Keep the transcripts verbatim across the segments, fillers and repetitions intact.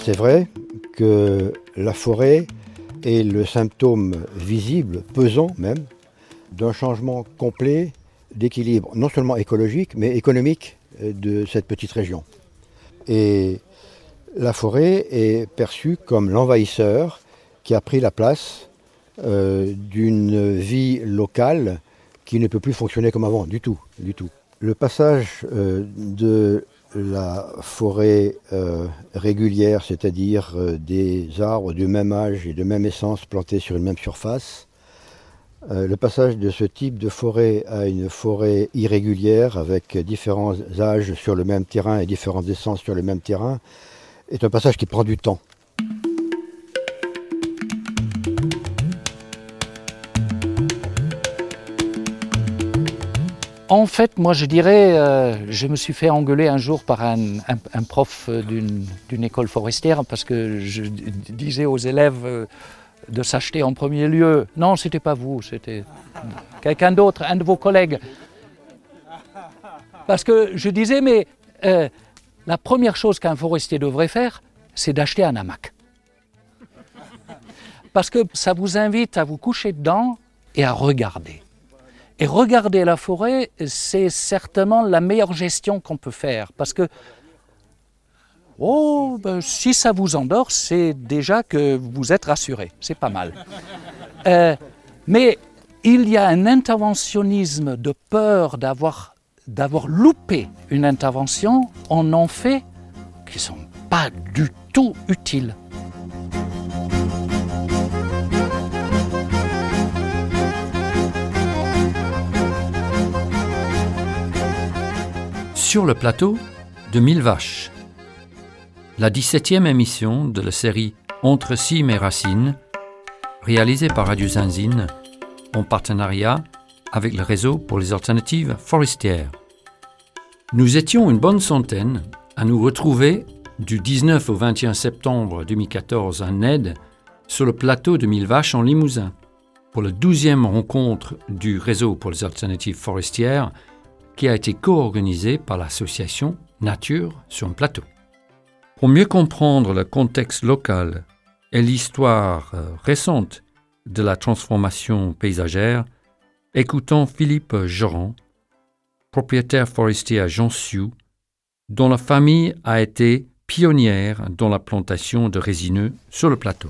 C'est vrai que la forêt est le symptôme visible, pesant même, d'un changement complet d'équilibre, non seulement écologique, mais économique de cette petite région. Et la forêt est perçue comme l'envahisseur qui a pris la place euh, d'une vie locale qui ne peut plus fonctionner comme avant, du tout, du tout. Le passage euh, de la forêt euh, régulière, c'est-à-dire euh, des arbres du même âge et de même essence plantés sur une même surface, euh, le passage de ce type de forêt à une forêt irrégulière avec différents âges sur le même terrain et différentes essences sur le même terrain est un passage qui prend du temps. En fait, moi je dirais, euh, je me suis fait engueuler un jour par un, un, un prof d'une, d'une école forestière parce que je disais aux élèves euh, de s'acheter en premier lieu. Non, c'était pas vous, c'était quelqu'un d'autre, un de vos collègues. Parce que je disais, mais euh, la première chose qu'un forestier devrait faire, c'est d'acheter un hamac. Parce que ça vous invite à vous coucher dedans et à regarder. Et regarder la forêt, c'est certainement la meilleure gestion qu'on peut faire. Parce que, oh, ben, si ça vous endort, c'est déjà que vous êtes rassuré. C'est pas mal. Euh, mais il y a un interventionnisme de peur d'avoir, d'avoir loupé une intervention. On en fait qui ne sont pas du tout utiles. Sur le plateau de Mille Vaches, la dix-septième émission de la série Entre cimes et racines, réalisée par Radio Zinzine en partenariat avec le réseau pour les alternatives forestières. Nous étions une bonne centaine à nous retrouver du dix-neuf au vingt et un septembre deux mille quatorze à Ned, sur le plateau de Mille Vaches en Limousin, pour la douzième rencontre du réseau pour les alternatives forestières, qui a été co-organisée par l'association Nature sur un plateau. Pour mieux comprendre le contexte local et l'histoire récente de la transformation paysagère, écoutons Philippe Joran, propriétaire forestier à Jonsiou, dont la famille a été pionnière dans la plantation de résineux sur le plateau.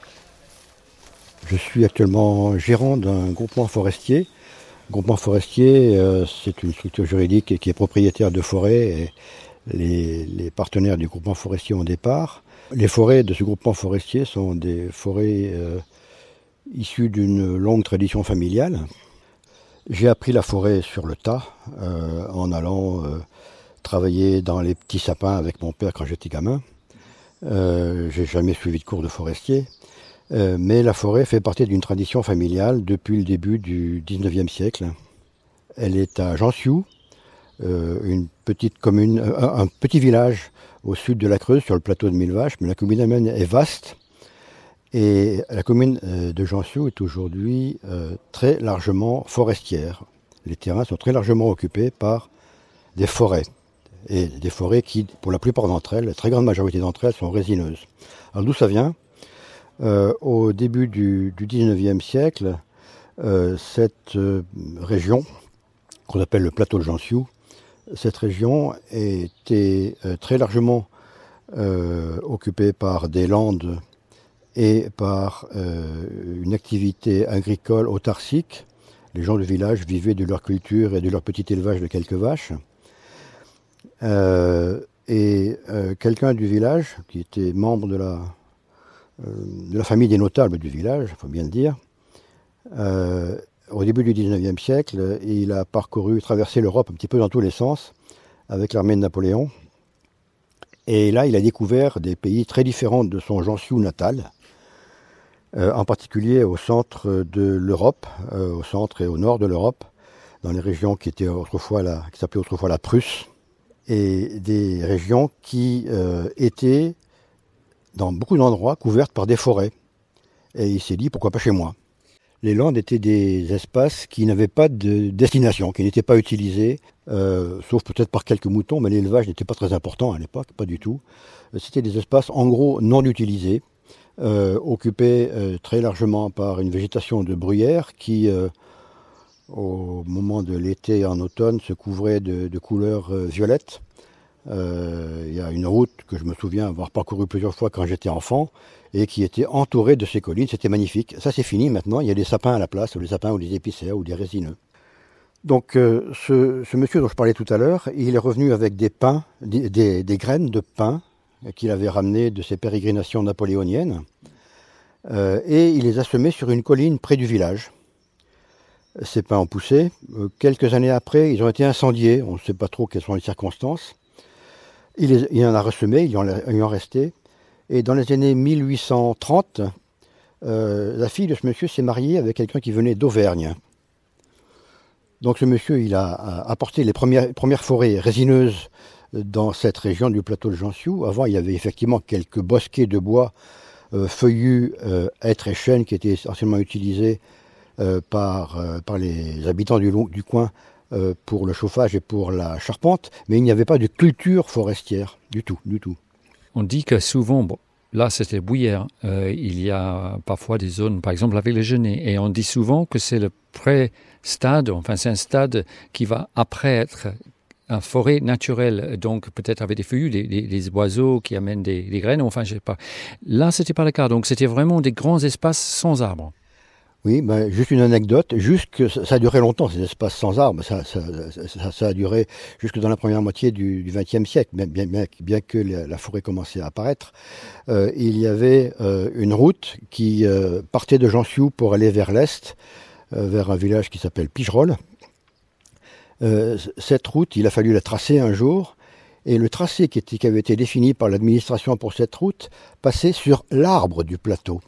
Je suis actuellement gérant d'un groupement forestier. Groupement forestier, euh, c'est une structure juridique qui est propriétaire de forêts et les, les partenaires du groupement forestier ont des parts. Les forêts de ce groupement forestier sont des forêts euh, issues d'une longue tradition familiale. J'ai appris la forêt sur le tas euh, en allant euh, travailler dans les petits sapins avec mon père quand j'étais gamin. Euh, j'ai jamais suivi de cours de forestier. Euh, mais la forêt fait partie d'une tradition familiale depuis le début du dix-neuvième siècle. Elle est à Jonsiou, euh, une petite commune, euh, un petit village au sud de la Creuse, sur le plateau de Mille Vaches, mais la commune elle-même est vaste. Et la commune euh, de Jonsiou est aujourd'hui euh, très largement forestière. Les terrains sont très largement occupés par des forêts. Et des forêts qui, pour la plupart d'entre elles, la très grande majorité d'entre elles, sont résineuses. Alors d'où ça vient ? Euh, au début du, du dix-neuvième siècle, euh, cette euh, région, qu'on appelle le plateau de Jonsiou, cette région était euh, très largement euh, occupée par des landes et par euh, une activité agricole autarcique. Les gens du village vivaient de leur culture et de leur petit élevage de quelques vaches. Euh, et euh, quelqu'un du village, qui était membre de la de la famille des notables du village, il faut bien le dire. Euh, au début du dix-neuvième siècle, il a parcouru, traversé l'Europe un petit peu dans tous les sens, avec l'armée de Napoléon. Et là, il a découvert des pays très différents de son Jonsiou natal, euh, en particulier au centre de l'Europe, euh, au centre et au nord de l'Europe, dans les régions qui étaient autrefois la, qui s'appelaient autrefois la Prusse, et des régions qui euh, étaient dans beaucoup d'endroits couvertes par des forêts. Et il s'est dit, pourquoi pas chez moi ? Les landes étaient des espaces qui n'avaient pas de destination, qui n'étaient pas utilisés, euh, sauf peut-être par quelques moutons, mais l'élevage n'était pas très important à l'époque, pas du tout. C'était des espaces en gros non utilisés, euh, occupés euh, très largement par une végétation de bruyère qui, euh, au moment de l'été et en automne, se couvrait de, de couleur euh, violette. Euh, il y a une route que je me souviens avoir parcourue plusieurs fois quand j'étais enfant et qui était entourée de ces collines, c'était magnifique. Ça c'est fini maintenant, il y a des sapins à la place, ou des sapins ou des épicéas ou des résineux. Donc euh, ce, ce monsieur dont je parlais tout à l'heure, il est revenu avec des pins, des, des, des graines de pin qu'il avait ramenées de ses pérégrinations napoléoniennes euh, et il les a semées sur une colline près du village. Ces pins ont poussé. Euh, quelques années après, ils ont été incendiés, on ne sait pas trop quelles sont les circonstances. Il, les, il en a ressemé, il en, il en restait. Et dans les années mille huit cent trente, euh, la fille de ce monsieur s'est mariée avec quelqu'un qui venait d'Auvergne. Donc ce monsieur, il a, a apporté les premières, premières forêts résineuses dans cette région du plateau de Jansiou. Avant, il y avait effectivement quelques bosquets de bois euh, feuillus, euh, hêtres et chênes qui étaient essentiellement utilisés euh, par, euh, par les habitants du, du coin euh, pour le chauffage et pour la charpente, mais il n'y avait pas de culture forestière du tout, du tout. On dit que souvent, bon, là c'était Bruyères, euh, il y a parfois des zones, par exemple avec les genêts, et on dit souvent que c'est le pré-stade, enfin c'est un stade qui va après être une forêt naturelle, donc peut-être avec des feuillus, des, des, des oiseaux qui amènent des, des graines, enfin je sais pas. Là c'était pas le cas, donc c'était vraiment des grands espaces sans arbres. Oui, ben, juste une anecdote, juste que ça, ça a duré longtemps, ces espaces sans arbres, ça, ça, ça, ça a duré jusque dans la première moitié du vingtième siècle, bien, bien, bien, bien que la, la forêt commençait à apparaître. Euh, il y avait euh, une route qui euh, partait de Jansiou pour aller vers l'est, euh, vers un village qui s'appelle Pigerolles. Euh, cette route, il a fallu la tracer un jour, et le tracé qui, était, qui avait été défini par l'administration pour cette route passait sur l'arbre du plateau.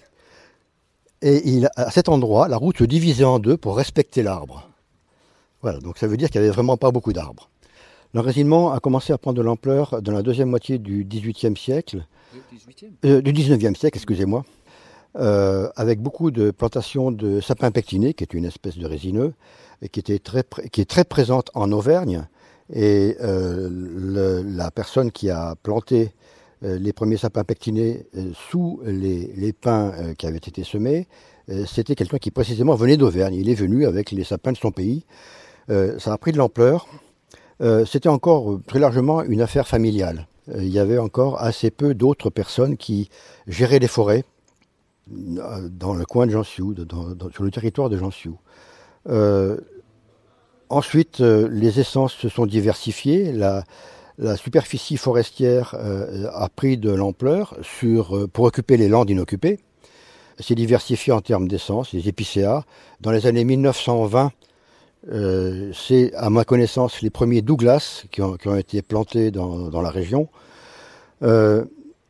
Et il, à cet endroit, la route se divisait en deux pour respecter l'arbre. Voilà, donc ça veut dire qu'il n'y avait vraiment pas beaucoup d'arbres. L'enracinement a commencé à prendre de l'ampleur dans la deuxième moitié du dix-huitième siècle, euh, du dix-neuvième siècle, excusez-moi, euh, avec beaucoup de plantations de sapins pectinés, qui est une espèce de résineux, et qui, était très, qui est très présente en Auvergne. Et euh, le, la personne qui a planté Euh, les premiers sapins pectinés euh, sous les, les pins euh, qui avaient été semés, euh, c'était quelqu'un qui précisément venait d'Auvergne. Il est venu avec les sapins de son pays. Euh, ça a pris de l'ampleur. Euh, c'était encore euh, très largement une affaire familiale. Euh, il y avait encore assez peu d'autres personnes qui géraient les forêts euh, dans le coin de Jansiou, dans, dans, sur le territoire de Jansiou. Euh, ensuite, euh, les essences se sont diversifiées. La, La superficie forestière euh, a pris de l'ampleur sur, euh, pour occuper les landes inoccupées. C'est diversifié en termes d'essence, les épicéas. Dans les années mille neuf cent vingt, euh, c'est à ma connaissance les premiers Douglas qui ont, qui ont été plantés dans, dans la région. Euh,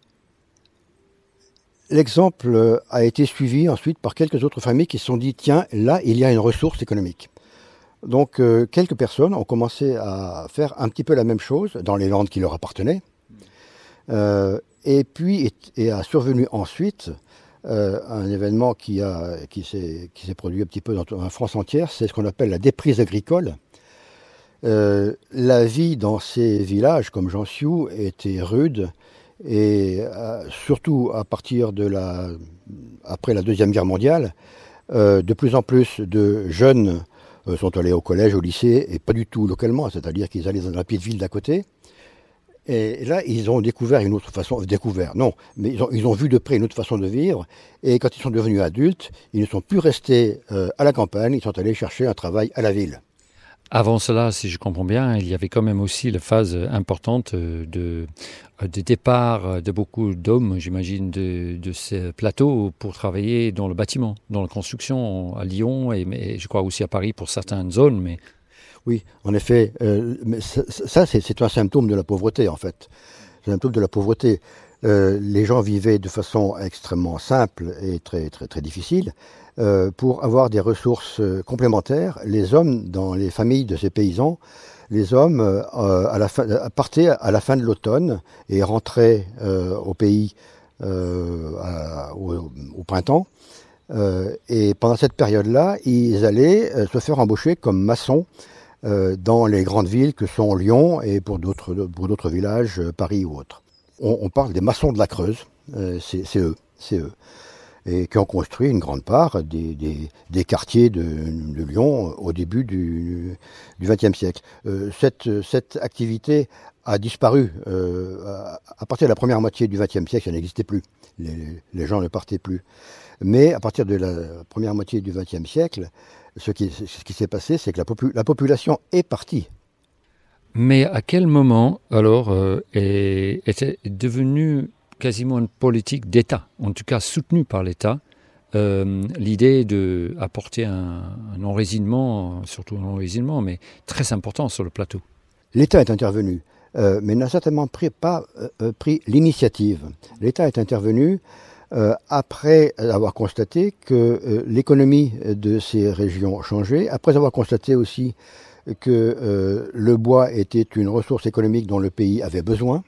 l'exemple a été suivi ensuite par quelques autres familles qui se sont dit « tiens, là, il y a une ressource économique ». Donc euh, quelques personnes ont commencé à faire un petit peu la même chose dans les landes qui leur appartenaient. Euh, et puis est, est a survenu ensuite euh, un événement qui, a, qui, s'est, qui s'est produit un petit peu dans, dans la France entière, c'est ce qu'on appelle la déprise agricole. Euh, la vie dans ces villages comme Jansiou était rude et euh, surtout à partir de la, après la Deuxième Guerre mondiale, euh, de plus en plus de jeunes sont allés au collège, au lycée, et pas du tout localement, c'est-à-dire qu'ils allaient dans la petite ville d'à côté. Et là, ils ont découvert une autre façon, découvert, non, mais ils ont, ils ont vu de près une autre façon de vivre, et quand ils sont devenus adultes, ils ne sont plus restés euh, à la campagne, ils sont allés chercher un travail à la ville. Avant cela, si je comprends bien, il y avait quand même aussi la phase importante de, de départ de beaucoup d'hommes, j'imagine, de, de ces plateaux pour travailler dans le bâtiment, dans la construction à Lyon et, et je crois aussi à Paris pour certaines zones. Mais... Oui, en effet, euh, mais ça, ça c'est, c'est un symptôme de la pauvreté en fait. C'est un symptôme de la pauvreté. Euh, les gens vivaient de façon extrêmement simple et très, très, très difficile. Euh, pour avoir des ressources euh, complémentaires, les hommes dans les familles de ces paysans, les hommes euh, à la fin, partaient à la fin de l'automne et rentraient euh, au pays euh, à, au, au printemps. Euh, et pendant cette période-là, ils allaient euh, se faire embaucher comme maçons euh, dans les grandes villes que sont Lyon et pour d'autres, pour d'autres villages, euh, Paris ou autres. On, on parle des maçons de la Creuse, euh, c'est, c'est eux, c'est eux. Et qui ont construit une grande part des, des, des quartiers de, de Lyon au début du vingtième siècle. Euh, cette, cette activité a disparu euh, à, à partir de la première moitié du vingtième siècle, ça n'existait plus. Les, les gens ne partaient plus. Mais à partir de la première moitié du vingtième siècle, ce qui, ce qui s'est passé, c'est que la, popu- la population est partie. Mais à quel moment, alors, euh, est, était devenu quasiment une politique d'État, en tout cas soutenue par l'État, euh, l'idée d'apporter un, un enracinement, surtout un enracinement, mais très important sur le plateau? L'État est intervenu, euh, mais n'a certainement pris, pas euh, pris l'initiative. L'État est intervenu euh, après avoir constaté que euh, l'économie de ces régions changeait, après avoir constaté aussi que euh, le bois était une ressource économique dont le pays avait besoin.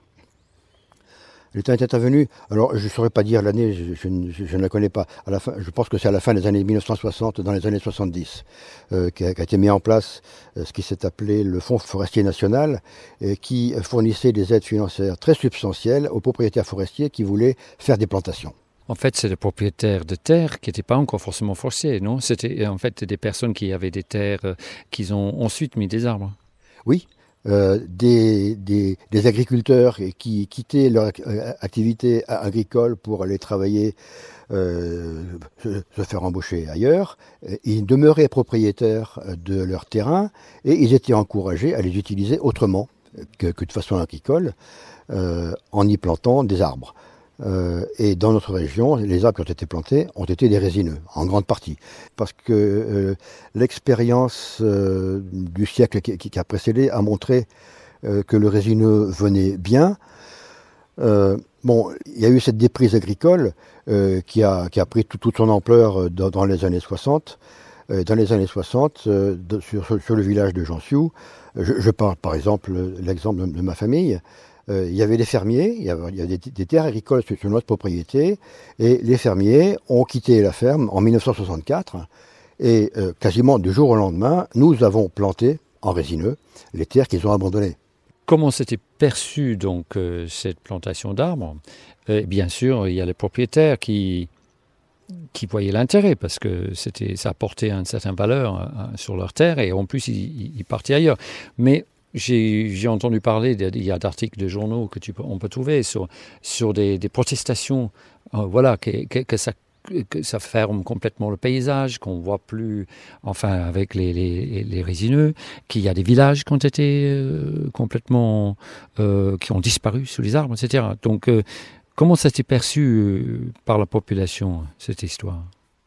L'État est intervenu, alors je ne saurais pas dire l'année, je, je, je, je ne la connais pas, à la fin, je pense que c'est à la fin des années mille neuf cent soixante, dans les années soixante-dix, euh, qu'a, qu'a été mis en place euh, ce qui s'est appelé le Fonds forestier national, euh, qui fournissait des aides financières très substantielles aux propriétaires forestiers qui voulaient faire des plantations. En fait, c'est des propriétaires de terres qui n'étaient pas encore forcément forestiers, non? C'était en fait des personnes qui avaient des terres, euh, qui ont ensuite mis des arbres. Oui. Euh, des, des, des agriculteurs qui quittaient leur activité agricole pour aller travailler, euh, se, se faire embaucher ailleurs. Ils demeuraient propriétaires de leur terrain et ils étaient encouragés à les utiliser autrement que, que de façon agricole, euh, en y plantant des arbres. Euh, et dans notre région, les arbres qui ont été plantés ont été des résineux, en grande partie. Parce que euh, l'expérience euh, du siècle qui, qui a précédé a montré euh, que le résineux venait bien. Euh, bon, il y a eu cette déprise agricole euh, qui, a, qui a pris tout, toute son ampleur dans, dans les années soixante. Euh, dans les années soixante, euh, de, sur, sur le village de Jansiou, je, je parle par exemple l'exemple de, de ma famille. Euh, il y avait des fermiers, il y avait, il y avait des, des terres agricoles sur, sur notre propriété, et les fermiers ont quitté la ferme en mille neuf cent soixante-quatre, et euh, quasiment du jour au lendemain, nous avons planté en résineux les terres qu'ils ont abandonnées. Comment s'était perçue donc euh, cette plantation d'arbres? euh, Bien sûr, il y a les propriétaires qui, qui voyaient l'intérêt, parce que c'était, ça apportait une certaine valeur euh, sur leur terre, et en plus, ils, ils partaient ailleurs. Mais J'ai, j'ai entendu parler, de, il y a d'articles de journaux que tu peux, on peut trouver sur, sur des, des protestations, euh, voilà, que, que, que, ça, que ça ferme complètement le paysage, qu'on ne voit plus, enfin, avec les, les, les résineux, qu'il y a des villages qui ont été euh, complètement, euh, qui ont disparu sous les arbres, et cetera. Donc, euh, comment ça s'est perçu euh, par la population, cette histoire?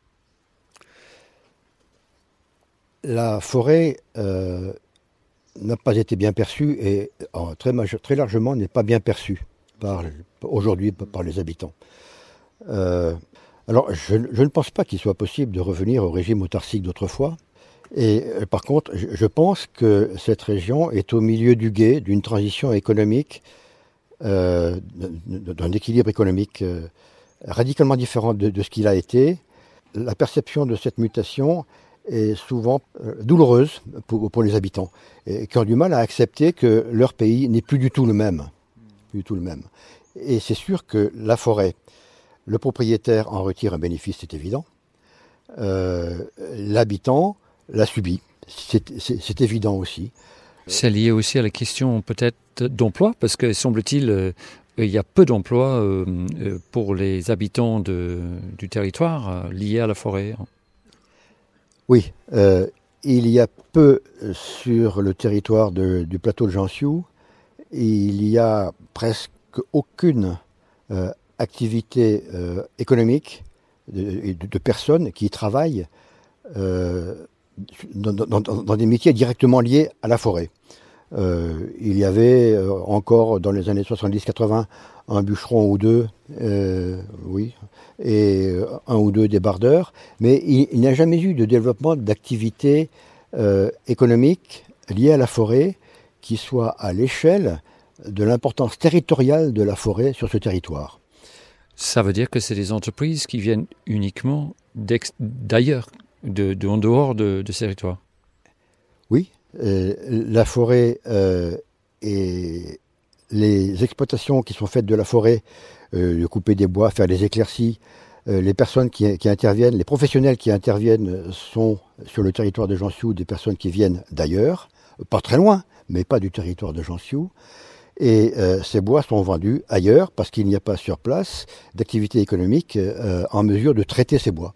La forêt euh, n'a pas été bien perçue et euh, très, majeur, très largement n'est pas bien perçue par, aujourd'hui par les habitants. Euh, alors je, je ne pense pas qu'il soit possible de revenir au régime autarcique d'autrefois. Et euh, par contre, je, je pense que cette région est au milieu du gué d'une transition économique, euh, d'un équilibre économique euh, radicalement différent de, de ce qu'il a été. La perception de cette mutation est souvent euh, douloureuse pour, pour les habitants, et qui ont du mal à accepter que leur pays n'est plus du tout le même. Plus du tout le même. Et c'est sûr que la forêt, le propriétaire en retire un bénéfice, c'est évident. Euh, l'habitant l'a subi, c'est, c'est, c'est évident aussi. C'est lié aussi à la question peut-être d'emploi, parce que semble-t-il, euh, il y a peu d'emplois euh, pour les habitants de, du territoire euh, liés à la forêt. Oui, euh, il y a peu sur le territoire de, du plateau de Jansiou, il y a presque aucune euh, activité euh, économique de, de, de personnes qui travaillent euh, dans, dans, dans des métiers directement liés à la forêt. Euh, il y avait euh, encore dans les années soixante-dix quatre-vingts un bûcheron ou deux, euh, oui, et un ou deux débardeurs, mais il, il n'y a jamais eu de développement d'activités euh, économiques liées à la forêt qui soit à l'échelle de l'importance territoriale de la forêt sur ce territoire. Ça veut dire que c'est des entreprises qui viennent uniquement d'ailleurs, de, de, en dehors de, de ces territoires. Oui, euh, la forêt euh, et les exploitations qui sont faites de la forêt, euh, de couper des bois, faire des éclaircies, euh, les personnes qui, qui interviennent, les professionnels qui interviennent sont sur le territoire de Jansiou des personnes qui viennent d'ailleurs, pas très loin, mais pas du territoire de Jansiou. Et euh, ces bois sont vendus ailleurs parce qu'il n'y a pas sur place d'activité économique euh, en mesure de traiter ces bois.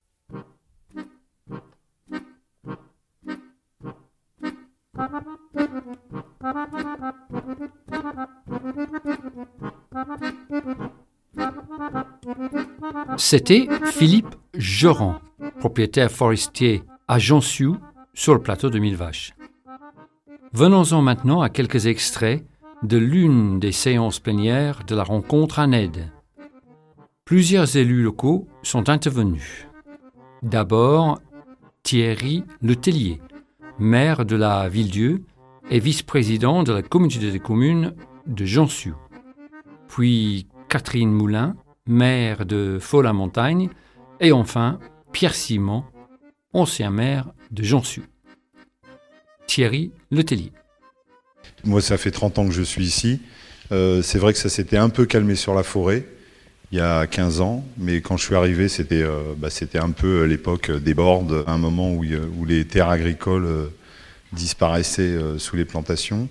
C'était Philippe Joran, propriétaire forestier à Jansiou, sur le plateau de Mille Vaches. Venons-en maintenant à quelques extraits de l'une des séances plénières de la rencontre à Ned. Plusieurs élus locaux sont intervenus. D'abord, Thierry Letellier, maire de la Ville-Dieu et vice-président de la communauté des communes de Jansiou. Puis Catherine Moulin, maire de Faux-la-Montagne, et enfin Pierre Simon, ancien maire de Jansiou. Thierry Letellier. Moi, ça fait trente ans que je suis ici. Euh, c'est vrai que ça s'était un peu calmé sur la forêt il y a quinze ans, mais quand je suis arrivé, c'était, euh, bah, c'était un peu l'époque des bordes, un moment où, où les terres agricoles euh, disparaissaient euh, sous les plantations,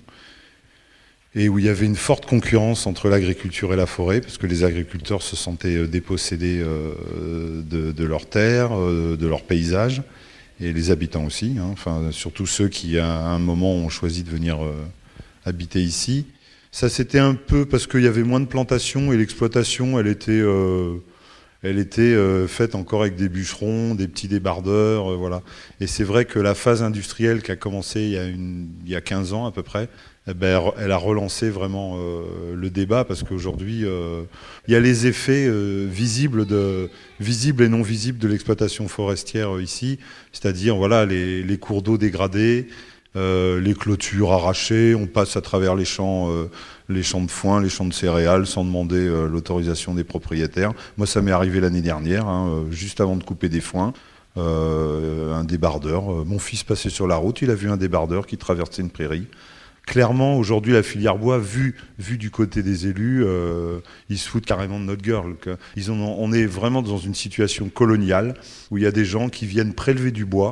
et où il y avait une forte concurrence entre l'agriculture et la forêt, parce que les agriculteurs se sentaient dépossédés euh, de, de leurs terres, euh, de leurs paysages, et les habitants aussi, hein, enfin, surtout ceux qui, à un moment, ont choisi de venir euh, habiter ici. Ça, c'était un peu parce qu'il y avait moins de plantations et l'exploitation, elle était, euh, elle était euh, faite encore avec des bûcherons, des petits débardeurs, euh, voilà. Et c'est vrai que la phase industrielle qui a commencé il y a, une, il y a quinze ans à peu près, eh ben, elle a relancé vraiment euh, le débat parce qu'aujourd'hui, euh, il y a les effets euh, visibles, de, visibles et non visibles de l'exploitation forestière euh, ici, c'est-à-dire voilà, les, les cours d'eau dégradés, Euh, les clôtures arrachées, on passe à travers les champs, euh, les champs de foin, les champs de céréales, sans demander euh, l'autorisation des propriétaires. Moi, ça m'est arrivé l'année dernière, hein, euh, juste avant de couper des foins, euh, un débardeur. Euh, mon fils passait sur la route, il a vu un débardeur qui traversait une prairie. Clairement, aujourd'hui, la filière bois, vue vu du côté des élus, euh, ils se foutent carrément de notre gueule. Ils ont, on est vraiment dans une situation coloniale, où il y a des gens qui viennent prélever du bois.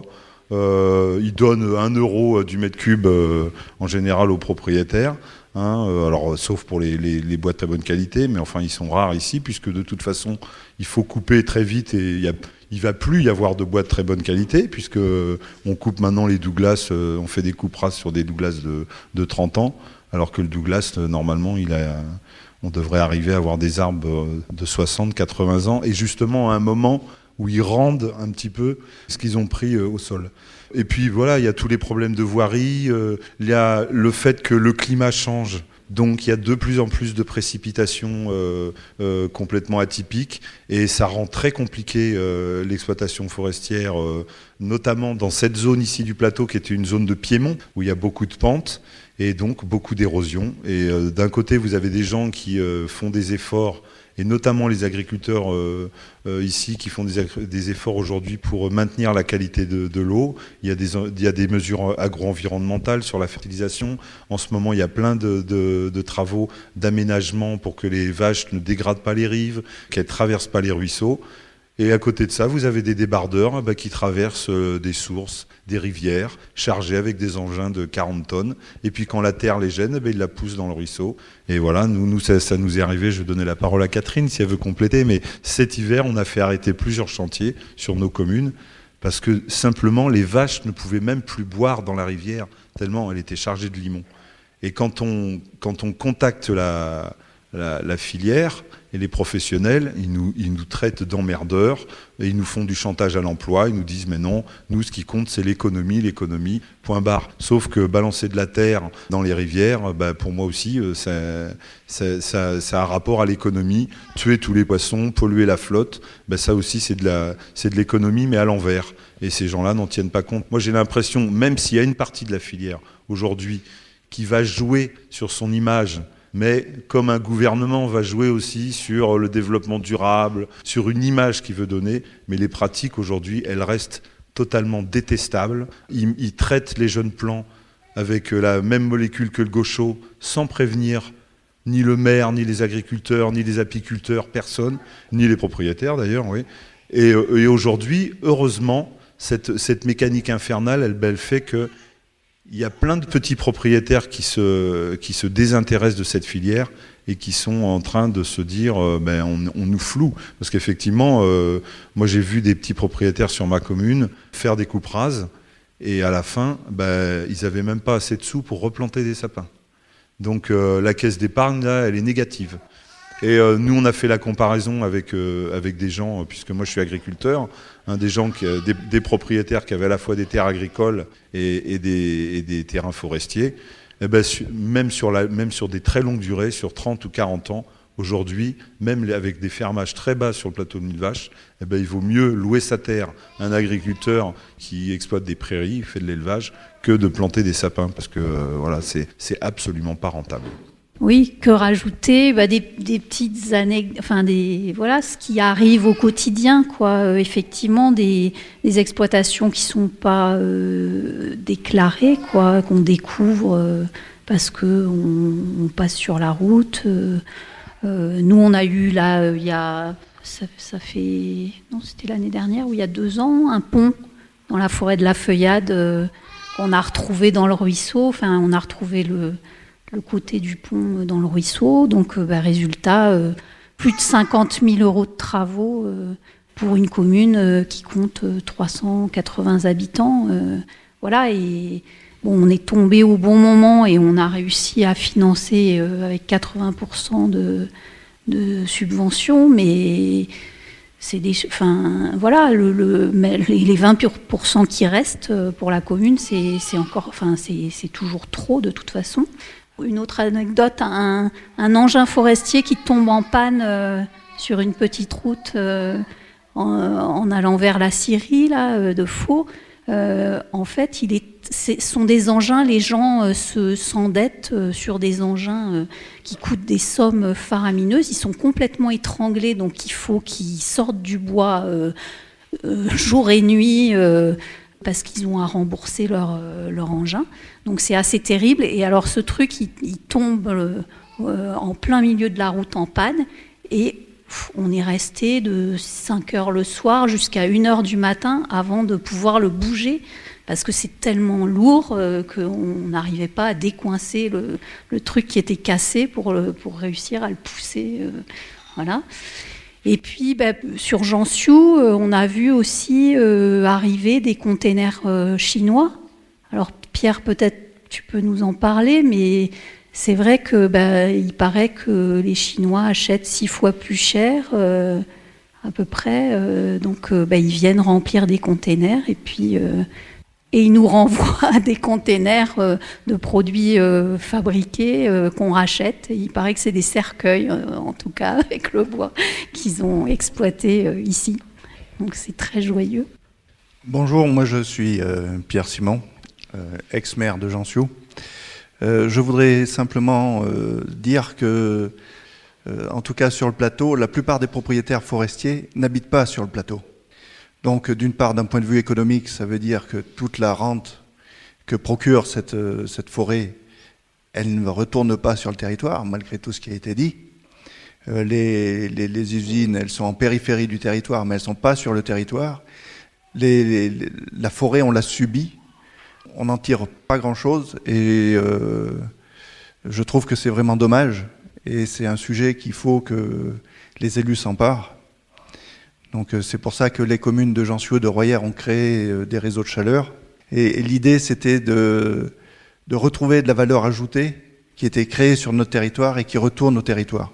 Euh, ils donnent un euro du mètre cube euh, en général aux propriétaires, hein, euh, alors sauf pour les, les, les bois de très bonne qualité, mais enfin ils sont rares ici puisque de toute façon il faut couper très vite et il ne va plus y avoir de bois de très bonne qualité puisque on coupe maintenant les Douglas, euh, on fait des coupes rases sur des Douglas de, de trente ans, alors que le Douglas euh, normalement il a, on devrait arriver à avoir des arbres de soixante, quatre-vingts ans et justement à un moment où ils rendent un petit peu ce qu'ils ont pris euh, au sol. Et puis voilà, il y a tous les problèmes de voirie, euh, il y a le fait que le climat change, donc il y a de plus en plus de précipitations euh, euh, complètement atypiques, et ça rend très compliqué euh, l'exploitation forestière, euh, notamment dans cette zone ici du plateau qui était une zone de piémont, où il y a beaucoup de pentes, et donc beaucoup d'érosion. Et euh, d'un côté, vous avez des gens qui euh, font des efforts, et notamment les agriculteurs euh, euh, ici qui font des, des efforts aujourd'hui pour maintenir la qualité de, de l'eau. Il y a des, il y a des mesures agro-environnementales sur la fertilisation. En ce moment, il y a plein de, de, de travaux d'aménagement pour que les vaches ne dégradent pas les rives, qu'elles ne traversent pas les ruisseaux. Et à côté de ça, vous avez des débardeurs bah, qui traversent euh, des sources, des rivières, chargés avec des engins de quarante tonnes. Et puis quand la terre les gêne, bah, ils la poussent dans le ruisseau. Et voilà, nous, nous ça, ça nous est arrivé, je vais donner la parole à Catherine si elle veut compléter, mais cet hiver, on a fait arrêter plusieurs chantiers sur nos communes, parce que simplement, les vaches ne pouvaient même plus boire dans la rivière, tellement elle était chargée de limon. Et quand on, quand on contacte la, la, la filière, et les professionnels, ils nous, ils nous traitent d'emmerdeurs et ils nous font du chantage à l'emploi. Ils nous disent mais non, nous ce qui compte c'est l'économie, l'économie, point barre. Sauf que balancer de la terre dans les rivières, bah, pour moi aussi, ça, ça, ça, ça a un rapport à l'économie. Tuer tous les poissons, polluer la flotte, bah, ça aussi c'est de la, c'est de l'économie mais à l'envers. Et ces gens-là n'en tiennent pas compte. Moi j'ai l'impression, même s'il y a une partie de la filière aujourd'hui qui va jouer sur son image, mais comme un gouvernement va jouer aussi sur le développement durable, sur une image qu'il veut donner, mais les pratiques aujourd'hui, elles restent totalement détestables. Ils, ils traitent les jeunes plants avec la même molécule que le gaucho, sans prévenir ni le maire, ni les agriculteurs, ni les apiculteurs, personne, ni les propriétaires d'ailleurs, oui. Et, et aujourd'hui, heureusement, cette, cette mécanique infernale, elle, elle fait que il y a plein de petits propriétaires qui se, qui se désintéressent de cette filière et qui sont en train de se dire euh, ben, on, on nous floue. Parce qu'effectivement, euh, moi j'ai vu des petits propriétaires sur ma commune faire des coupes rases et à la fin, ben, ils n'avaient même pas assez de sous pour replanter des sapins. Donc euh, la caisse d'épargne, là, elle est négative. Et euh, nous, on a fait la comparaison avec, euh, avec des gens, euh, puisque moi je suis agriculteur, hein, des gens, qui, euh, des, des propriétaires qui avaient à la fois des terres agricoles et, et, des, et des terrains forestiers. Et ben, su, même, sur la, même sur des très longues durées, sur trente ou quarante ans, aujourd'hui, même avec des fermages très bas sur le plateau de Mille Vaches, eh ben, il vaut mieux louer sa terre à un agriculteur qui exploite des prairies, fait de l'élevage, que de planter des sapins, parce que euh, voilà, c'est, c'est absolument pas rentable. Oui, que rajouter bah, des, des petites anecdotes, enfin des voilà, ce qui arrive au quotidien, quoi. Euh, effectivement, des, des exploitations qui sont pas euh, déclarées, quoi, qu'on découvre euh, parce que on, on passe sur la route. Euh, euh, nous, on a eu là, il euh, y a, ça, ça fait, non, c'était l'année dernière ou il y a deux ans, un pont dans la forêt de la Feuillade euh, qu'on a retrouvé dans le ruisseau. Enfin, on a retrouvé le le côté du pont dans le ruisseau. Donc, euh, bah, résultat, euh, plus de cinquante mille euros de travaux euh, pour une commune euh, qui compte euh, trois cent quatre-vingts habitants. Euh, voilà, et bon, on est tombé au bon moment et on a réussi à financer euh, avec quatre-vingts pour cent de, de subventions, mais c'est des, enfin, voilà, le, le, les vingt pour cent qui restent pour la commune, c'est, c'est encore, enfin, c'est, c'est toujours trop de toute façon. Une autre anecdote, un, un engin forestier qui tombe en panne euh, sur une petite route euh, en, en allant vers la Syrie, là, euh, de Faux. Euh, en fait, il est, ce sont des engins, les gens euh, se, s'endettent euh, sur des engins euh, qui coûtent des sommes faramineuses. Ils sont complètement étranglés, donc il faut qu'ils sortent du bois euh, euh, jour et nuit euh, parce qu'ils ont à rembourser leur, euh, leur engin. Donc c'est assez terrible. Et alors ce truc, il, il tombe euh, en plein milieu de la route en panne. Et pff, on est resté de cinq heures le soir jusqu'à une heure du matin avant de pouvoir le bouger. Parce que c'est tellement lourd euh, qu'on n'arrivait pas à décoincer le, le truc qui était cassé pour, le, pour réussir à le pousser. Euh, voilà. Et puis, bah, sur Jansiou, euh, on a vu aussi euh, arriver des containers euh, chinois. Alors, Pierre, peut-être tu peux nous en parler, mais c'est vrai que bah, il paraît que les Chinois achètent six fois plus cher, euh, à peu près. Euh, donc, euh, bah, ils viennent remplir des containers et puis euh, et ils nous renvoient des containers euh, de produits euh, fabriqués euh, qu'on rachète. Et il paraît que c'est des cercueils, euh, en tout cas avec le bois qu'ils ont exploité euh, ici. Donc, c'est très joyeux. Bonjour, moi je suis euh, Pierre Simon. Euh, ex-maire de Jansiou. Euh, je voudrais simplement euh, dire que, euh, en tout cas sur le plateau, la plupart des propriétaires forestiers n'habitent pas sur le plateau. Donc, d'une part, d'un point de vue économique, ça veut dire que toute la rente que procure cette, euh, cette forêt, elle ne retourne pas sur le territoire, malgré tout ce qui a été dit. Euh, les, les, les usines, elles sont en périphérie du territoire, mais elles ne sont pas sur le territoire. Les, les, la forêt, on l'a subie. On n'en tire pas grand-chose et euh, je trouve que c'est vraiment dommage et c'est un sujet qu'il faut que les élus s'emparent. Donc c'est pour ça que les communes de Jansiou et de Royères ont créé des réseaux de chaleur et, et l'idée c'était de, de retrouver de la valeur ajoutée qui était créée sur notre territoire et qui retourne au territoire.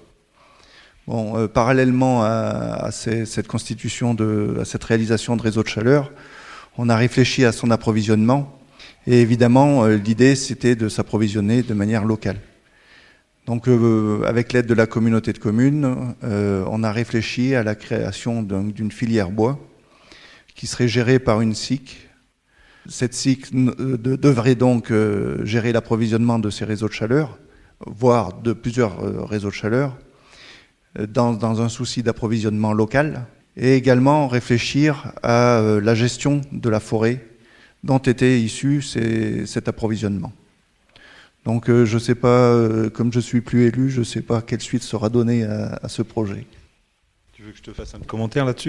Bon, euh, parallèlement à, à ces, cette constitution, de, à cette réalisation de réseaux de chaleur, on a réfléchi à son approvisionnement. Et évidemment, euh, l'idée, c'était de s'approvisionner de manière locale. Donc, euh, avec l'aide de la communauté de communes, euh, on a réfléchi à la création d'un, d'une filière bois qui serait gérée par une S I C. Cette S I C euh, de, devrait donc euh, gérer l'approvisionnement de ces réseaux de chaleur voire de plusieurs euh, réseaux de chaleur, euh, dans, dans un souci d'approvisionnement local, et également réfléchir à euh, la gestion de la forêt dont était issu ces, cet approvisionnement. Donc euh, je ne sais pas, euh, comme je ne suis plus élu, je ne sais pas quelle suite sera donnée à, à ce projet. Tu veux que je te fasse un commentaire là-dessus ?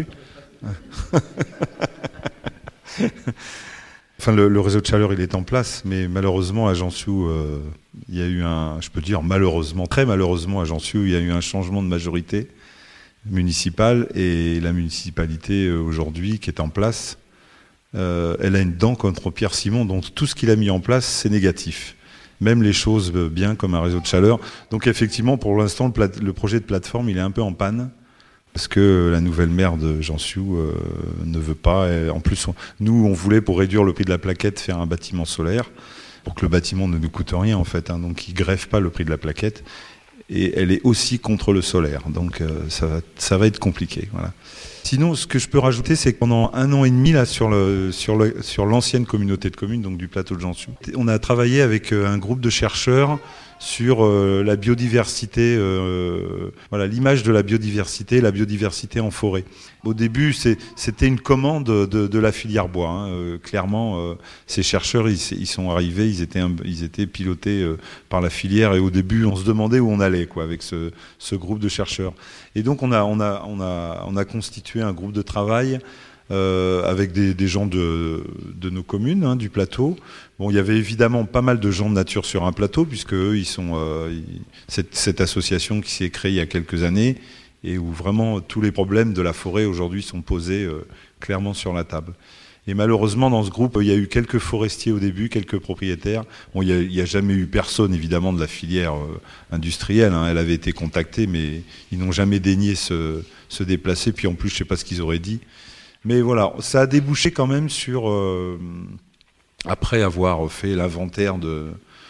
Enfin, le, le réseau de chaleur, il est en place, mais malheureusement, à Jansiou, euh, il y a eu un, je peux dire malheureusement, très malheureusement, à Jansiou, il y a eu un changement de majorité municipale, et la municipalité, euh, aujourd'hui, qui est en place, euh, elle a une dent contre Pierre Simon, dont tout ce qu'il a mis en place, c'est négatif. Même les choses bien, comme un réseau de chaleur. Donc effectivement, pour l'instant, le, plate- le projet de plateforme, il est un peu en panne, parce que la nouvelle maire de Jansiou euh, ne veut pas. Et en plus, on, nous, on voulait, pour réduire le prix de la plaquette, faire un bâtiment solaire, pour que le bâtiment ne nous coûte rien, en fait, hein, donc il ne greffe pas le prix de la plaquette. Et elle est aussi contre le solaire, donc euh, ça, va, ça va être compliqué. Voilà. Sinon, ce que je peux rajouter, c'est que pendant un an et demi, là, sur, le, sur, le, sur l'ancienne communauté de communes, donc du plateau de Jansiou, on a travaillé avec un groupe de chercheurs sur euh, la biodiversité, euh, voilà, l'image de la biodiversité, la biodiversité en forêt. Au début, c'est, c'était une commande de, de la filière bois. Hein. Euh, clairement, euh, ces chercheurs, ils, ils sont arrivés, ils étaient, ils étaient pilotés euh, par la filière, et au début, on se demandait où on allait, quoi, avec ce, ce groupe de chercheurs. Et donc, on a, on a, on a, on a constitué un groupe de travail Euh, avec des, des gens de, de nos communes, hein, du plateau. Bon, il y avait évidemment pas mal de gens de nature sur un plateau, puisque eux, ils sont euh, ils, cette, cette association qui s'est créée il y a quelques années, et où vraiment tous les problèmes de la forêt aujourd'hui sont posés euh, clairement sur la table. Et malheureusement, dans ce groupe, il y a eu quelques forestiers au début, quelques propriétaires. Bon, il n'y a, a jamais eu personne, évidemment, de la filière euh, industrielle. Hein. Elle avait été contactée, mais ils n'ont jamais daigné se, se déplacer. Puis en plus, je ne sais pas ce qu'ils auraient dit. Mais voilà, ça a débouché quand même sur, euh, après avoir fait l'inventaire de,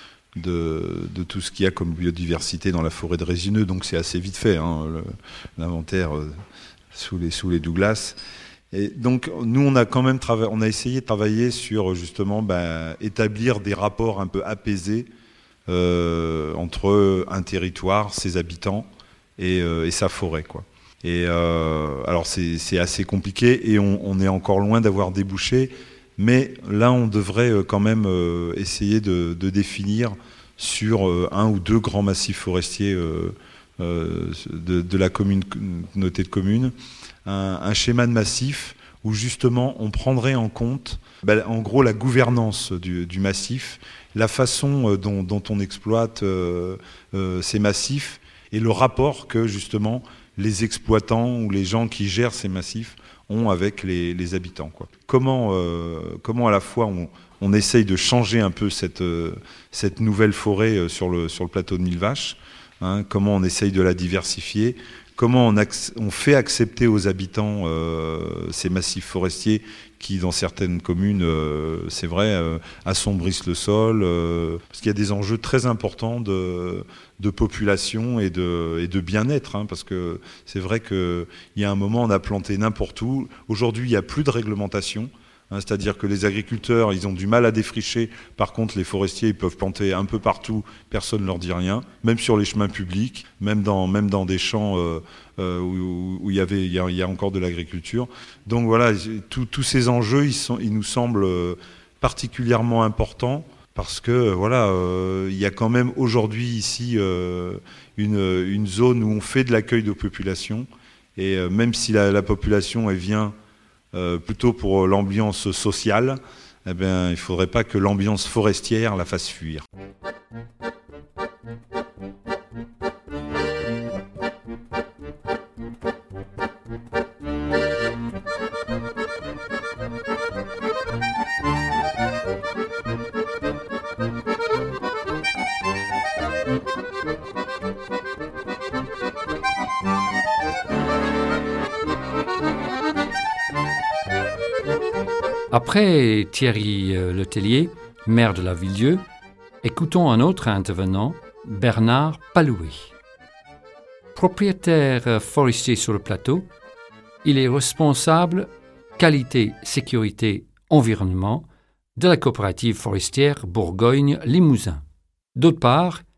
de, de tout ce qu'il y a comme biodiversité dans la forêt de Résineux, donc c'est assez vite fait, hein, le, l'inventaire euh, sous les, sous les Douglas. Et donc nous, on a quand même trava- on a essayé de travailler sur justement ben, établir des rapports un peu apaisés euh, entre un territoire, ses habitants et, euh, et sa forêt, quoi. Et euh, alors c'est, c'est assez compliqué, et on, on est encore loin d'avoir débouché, mais là on devrait quand même euh, essayer de, de définir sur euh, un ou deux grands massifs forestiers euh, euh, de, de la communauté de communes un, un schéma de massif où justement on prendrait en compte ben, en gros la gouvernance du, du massif, la façon dont, dont on exploite euh, euh, ces massifs, et le rapport que justement les exploitants ou les gens qui gèrent ces massifs ont avec les, les habitants, quoi. Comment, euh, comment à la fois on, on essaye de changer un peu cette, euh, cette nouvelle forêt sur le, sur le plateau de Mille Vaches, hein, comment on essaye de la diversifier, comment on, ac- on fait accepter aux habitants euh, ces massifs forestiers qui, dans certaines communes, euh, c'est vrai, euh, assombrissent le sol, euh, parce qu'il y a des enjeux très importants de, de population et de, et de bien-être, hein, parce que c'est vrai qu'il y a un moment, on a planté n'importe où. Aujourd'hui, il n'y a plus de réglementation. Hein, c'est-à-dire que les agriculteurs, ils ont du mal à défricher. Par contre, les forestiers, ils peuvent planter un peu partout, personne ne leur dit rien, même sur les chemins publics, même dans, même dans des champs euh, euh, où, où il y avait, il y a, il y a encore de l'agriculture. Donc voilà, tous ces enjeux, ils, sont, ils nous semblent particulièrement importants, parce que voilà, euh, il y a quand même aujourd'hui ici euh, une, une zone où on fait de l'accueil de population, et euh, même si la, la population elle vient Euh, plutôt pour l'ambiance sociale, eh bien, il ne faudrait pas que l'ambiance forestière la fasse fuir. Après Thierry Letellier, maire de la Villedieu, écoutons un autre intervenant, Bernard Palouet. Propriétaire forestier sur le plateau, il est responsable qualité, sécurité, environnement de la coopérative forestière Bourgogne-Limousin. D'autre part,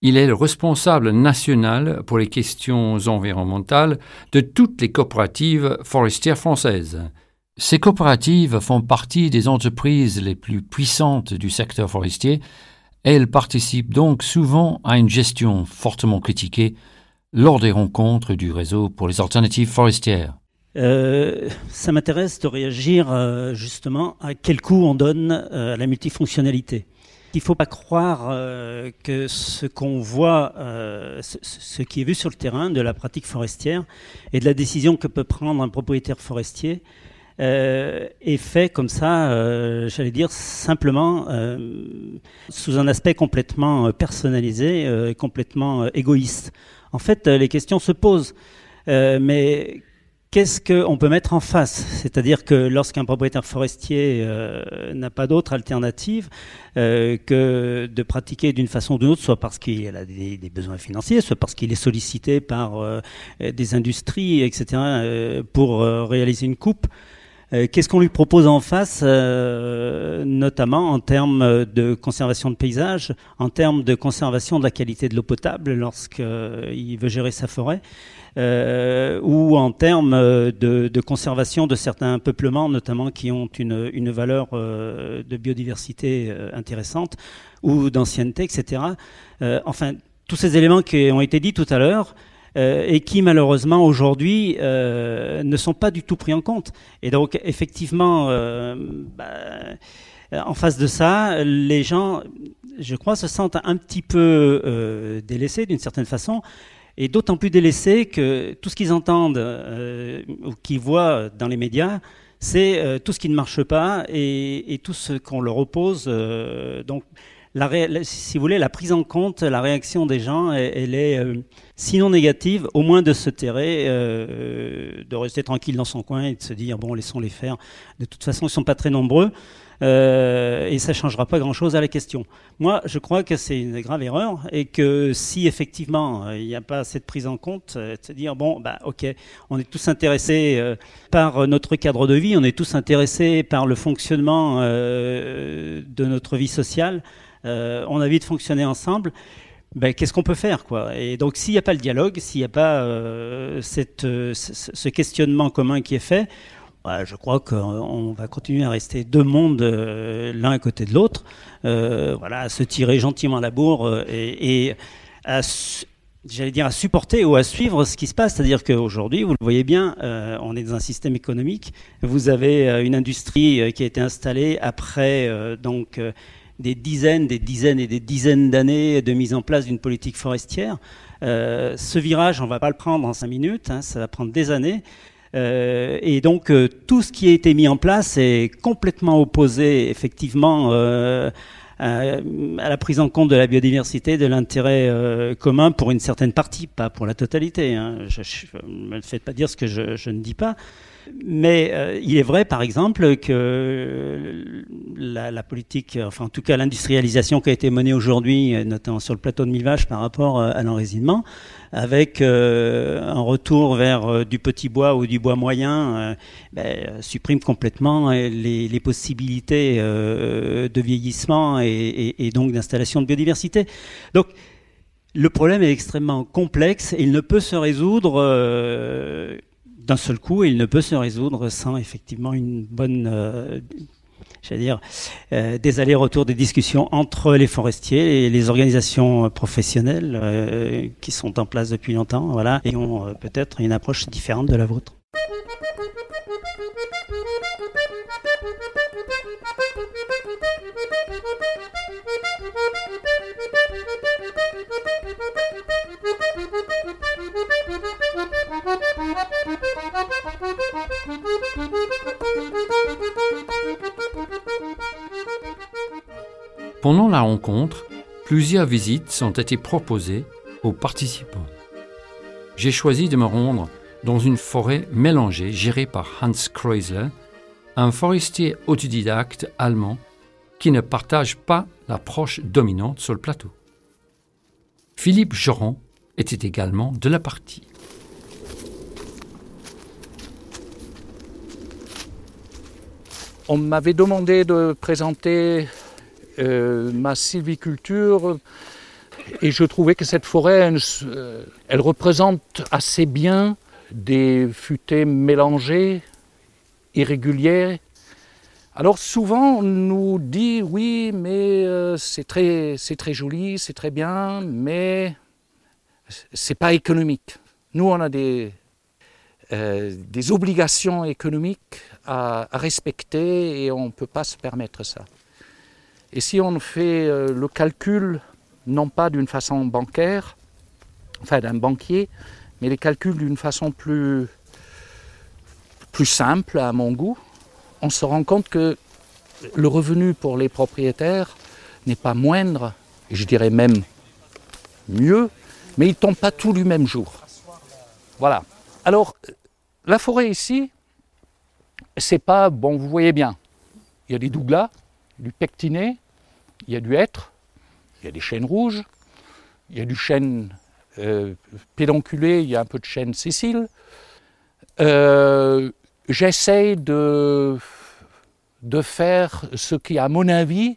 Il est le responsable national pour les questions environnementales de toutes les coopératives forestières françaises. Ces coopératives font partie des entreprises les plus puissantes du secteur forestier et elles participent donc souvent à une gestion fortement critiquée lors des rencontres du réseau pour les alternatives forestières. Euh, ça m'intéresse de réagir euh, justement à quel coût on donne euh, à la multifonctionnalité. Il ne faut pas croire euh, que ce qu'on voit, euh, ce, ce qui est vu sur le terrain de la pratique forestière et de la décision que peut prendre un propriétaire forestier euh, est fait comme ça, euh, j'allais dire simplement euh, sous un aspect complètement personnalisé, euh, complètement égoïste. En fait, les questions se posent, euh, mais qu'est-ce qu'on peut mettre en face ? C'est-à-dire que lorsqu'un propriétaire forestier euh, n'a pas d'autre alternative euh, que de pratiquer d'une façon ou d'une autre, soit parce qu'il a des, des besoins financiers, soit parce qu'il est sollicité par euh, des industries, et cetera, euh, pour euh, réaliser une coupe, euh, qu'est-ce qu'on lui propose en face, euh, notamment en termes de conservation de paysage, en termes de conservation de la qualité de l'eau potable lorsqu'il euh, veut gérer sa forêt ? Euh, ou en termes de, de conservation de certains peuplements, notamment qui ont une, une valeur euh, de biodiversité euh, intéressante, ou d'ancienneté, et cetera. Euh, enfin, tous ces éléments qui ont été dits tout à l'heure, euh, et qui malheureusement aujourd'hui euh, ne sont pas du tout pris en compte. Et donc effectivement, euh, bah, en face de ça, les gens, je crois, se sentent un petit peu euh, délaissés d'une certaine façon, et d'autant plus délaissés que tout ce qu'ils entendent euh, ou qu'ils voient dans les médias, c'est euh, tout ce qui ne marche pas et, et tout ce qu'on leur oppose. Euh, donc, la ré- si vous voulez, la prise en compte, la réaction des gens, elle, elle est euh, sinon négative, au moins de se terrer, euh, de rester tranquille dans son coin et de se dire, bon, laissons-les faire. De toute façon, ils ne sont pas très nombreux. Euh, et ça ne changera pas grand-chose à la question. Moi, je crois que c'est une grave erreur et que si effectivement il n'y a pas cette prise en compte, euh, de se dire, bon, bah, ok, on est tous intéressés euh, par notre cadre de vie, on est tous intéressés par le fonctionnement euh, de notre vie sociale, euh, on a envie de fonctionner ensemble, ben, qu'est-ce qu'on peut faire, quoi ? Et donc, s'il n'y a pas le dialogue, s'il n'y a pas euh, cette, euh, ce questionnement commun qui est fait, je crois qu'on va continuer à rester deux mondes euh, l'un à côté de l'autre, euh, voilà, à se tirer gentiment à la bourre euh, et, et à, j'allais dire, à supporter ou à suivre ce qui se passe. C'est-à-dire qu'aujourd'hui, vous le voyez bien, euh, on est dans un système économique. Vous avez euh, une industrie euh, qui a été installée après euh, donc euh, des dizaines, des dizaines et des dizaines d'années de mise en place d'une politique forestière. Euh, ce virage, on ne va pas le prendre en cinq minutes, hein, ça va prendre des années. Euh, et donc euh, tout ce qui a été mis en place est complètement opposé effectivement euh, à, à la prise en compte de la biodiversité, de l'intérêt euh, commun pour une certaine partie, pas pour la totalité, hein. Je ne me faites pas dire ce que je, je ne dis pas. Mais euh, il est vrai, par exemple, que la, la politique, enfin en tout cas l'industrialisation qui a été menée aujourd'hui, notamment sur le plateau de Mille Vaches par rapport à l'enracinement, avec euh, un retour vers euh, du petit bois ou du bois moyen, euh, ben, supprime complètement les, les possibilités euh, de vieillissement et, et, et donc d'installation de biodiversité. Donc le problème est extrêmement complexe et il ne peut se résoudre euh, d'un seul coup, et il ne peut se résoudre sans effectivement une bonne, euh, j'allais dire, euh, des allers-retours, des discussions entre les forestiers et les organisations professionnelles euh, qui sont en place depuis longtemps, voilà, et ont euh, peut-être une approche différente de la vôtre. Pendant la rencontre, plusieurs visites ont été proposées aux participants. J'ai choisi de me rendre dans une forêt mélangée gérée par Hans Kreuzler, un forestier autodidacte allemand qui ne partage pas l'approche dominante sur le plateau. Philippe Joron était également de la partie. On m'avait demandé de présenter euh, ma sylviculture Et je trouvais que cette forêt, elle, elle représente assez bien des futaies mélangées, irrégulières. Alors souvent on nous dit oui, mais euh, c'est très, c'est très joli, c'est très bien, mais c'est pas économique. Nous on a des, euh, des obligations économiques à, à respecter et on ne peut pas se permettre ça. Et si on fait euh, le calcul, non pas d'une façon bancaire, enfin d'un banquier, mais les calculs d'une façon plus, plus simple à mon goût, on se rend compte que le revenu pour les propriétaires n'est pas moindre, et je dirais même mieux, mais il ne tombe pas tout du même jour. Voilà. Alors, la forêt ici, c'est pas, bon, vous voyez bien, il y a des douglas, du pectiné, il y a du hêtre, il y a des chênes rouges, il y a du chêne euh, pédonculé, il y a un peu de chêne Sicile. Euh, j'essaye de, de faire ce qui, à mon avis,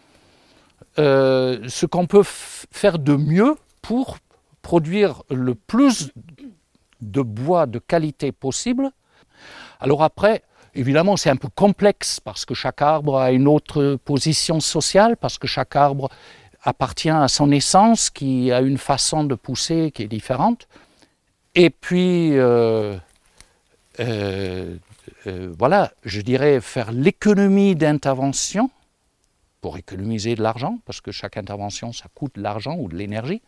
euh, ce qu'on peut f- faire de mieux pour produire le plus de bois de qualité possible. Alors après, évidemment, c'est un peu complexe parce que chaque arbre a une autre position sociale, parce que chaque arbre appartient à son essence, qui a une façon de pousser qui est différente. Et puis, euh, euh, euh, voilà, je dirais faire l'économie d'intervention pour économiser de l'argent, parce que chaque intervention, ça coûte de l'argent ou de l'énergie,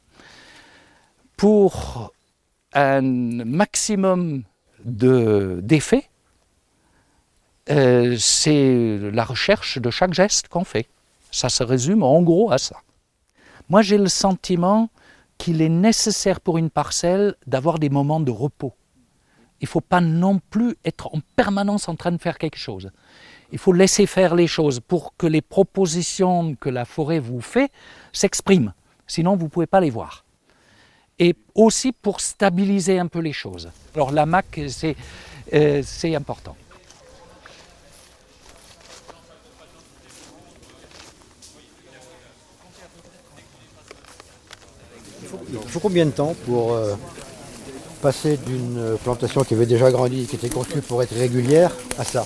pour un maximum de, d'effets. Euh, c'est la recherche de chaque geste qu'on fait. Ça se résume en gros à ça. Moi, j'ai le sentiment qu'il est nécessaire pour une parcelle d'avoir des moments de repos. Il ne faut pas non plus être en permanence en train de faire quelque chose. Il faut laisser faire les choses pour que les propositions que la forêt vous fait s'expriment. Sinon, vous ne pouvez pas les voir. Et aussi pour stabiliser un peu les choses. Alors, l'hamac, c'est, euh, c'est important. Il faut combien de temps pour euh, passer d'une plantation qui avait déjà grandi, qui était conçue pour être régulière, à ça?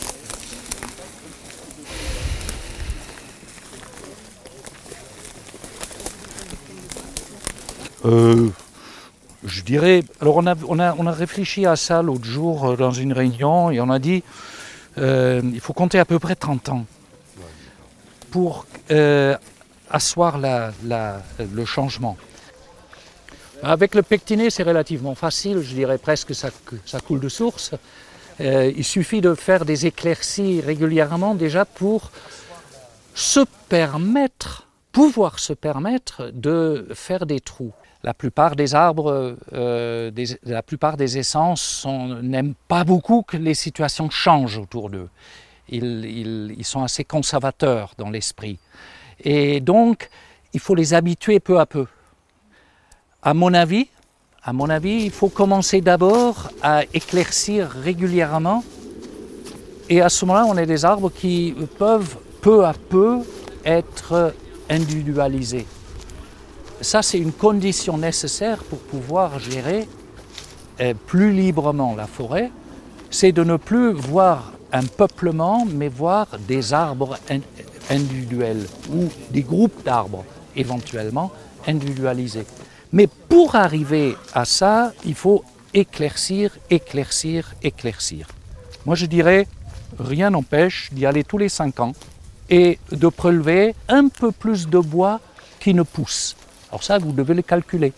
Euh, je dirais, alors on a, on, a, on a réfléchi à ça l'autre jour dans une réunion et on a dit euh, il faut compter à peu près trente ans pour euh, asseoir la, la, le changement. Avec le pectiné, c'est relativement facile, je dirais presque ça, ça coule de source. Euh, il suffit de faire des éclaircies régulièrement déjà pour se permettre, pouvoir se permettre de faire des trous. La plupart des arbres, euh, des, la plupart des essences n'aiment pas beaucoup que les situations changent autour d'eux. Ils, ils, ils sont assez conservateurs dans l'esprit. Et donc, il faut les habituer peu à peu. À mon avis, à mon avis, il faut commencer d'abord à éclaircir régulièrement. Et à ce moment-là, on a des arbres qui peuvent peu à peu être individualisés. Ça, c'est une condition nécessaire pour pouvoir gérer euh, plus librement la forêt. C'est de ne plus voir un peuplement, mais voir des arbres in- individuels ou des groupes d'arbres éventuellement individualisés. Mais pour arriver à ça, il faut éclaircir, éclaircir, éclaircir. Moi, je dirais, rien n'empêche d'y aller tous les cinq ans et de prélever un peu plus de bois qui ne pousse. Alors ça, vous devez le calculer.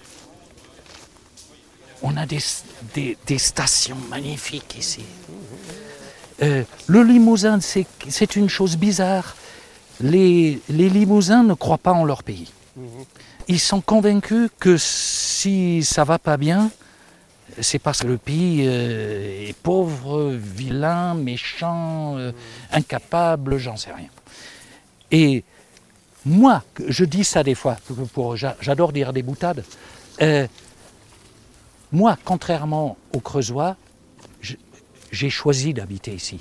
On a des, des, des stations magnifiques ici. Euh, le Limousin, c'est, c'est une chose bizarre. Les, les Limousins ne croient pas en leur pays. Ils sont convaincus que si ça va pas bien, c'est parce que le pays euh, est pauvre, vilain, méchant, euh, incapable, j'en sais rien. Et moi, je dis ça des fois, pour, pour, j'adore dire des boutades. Euh, moi, contrairement aux Creusois, je, j'ai choisi d'habiter ici.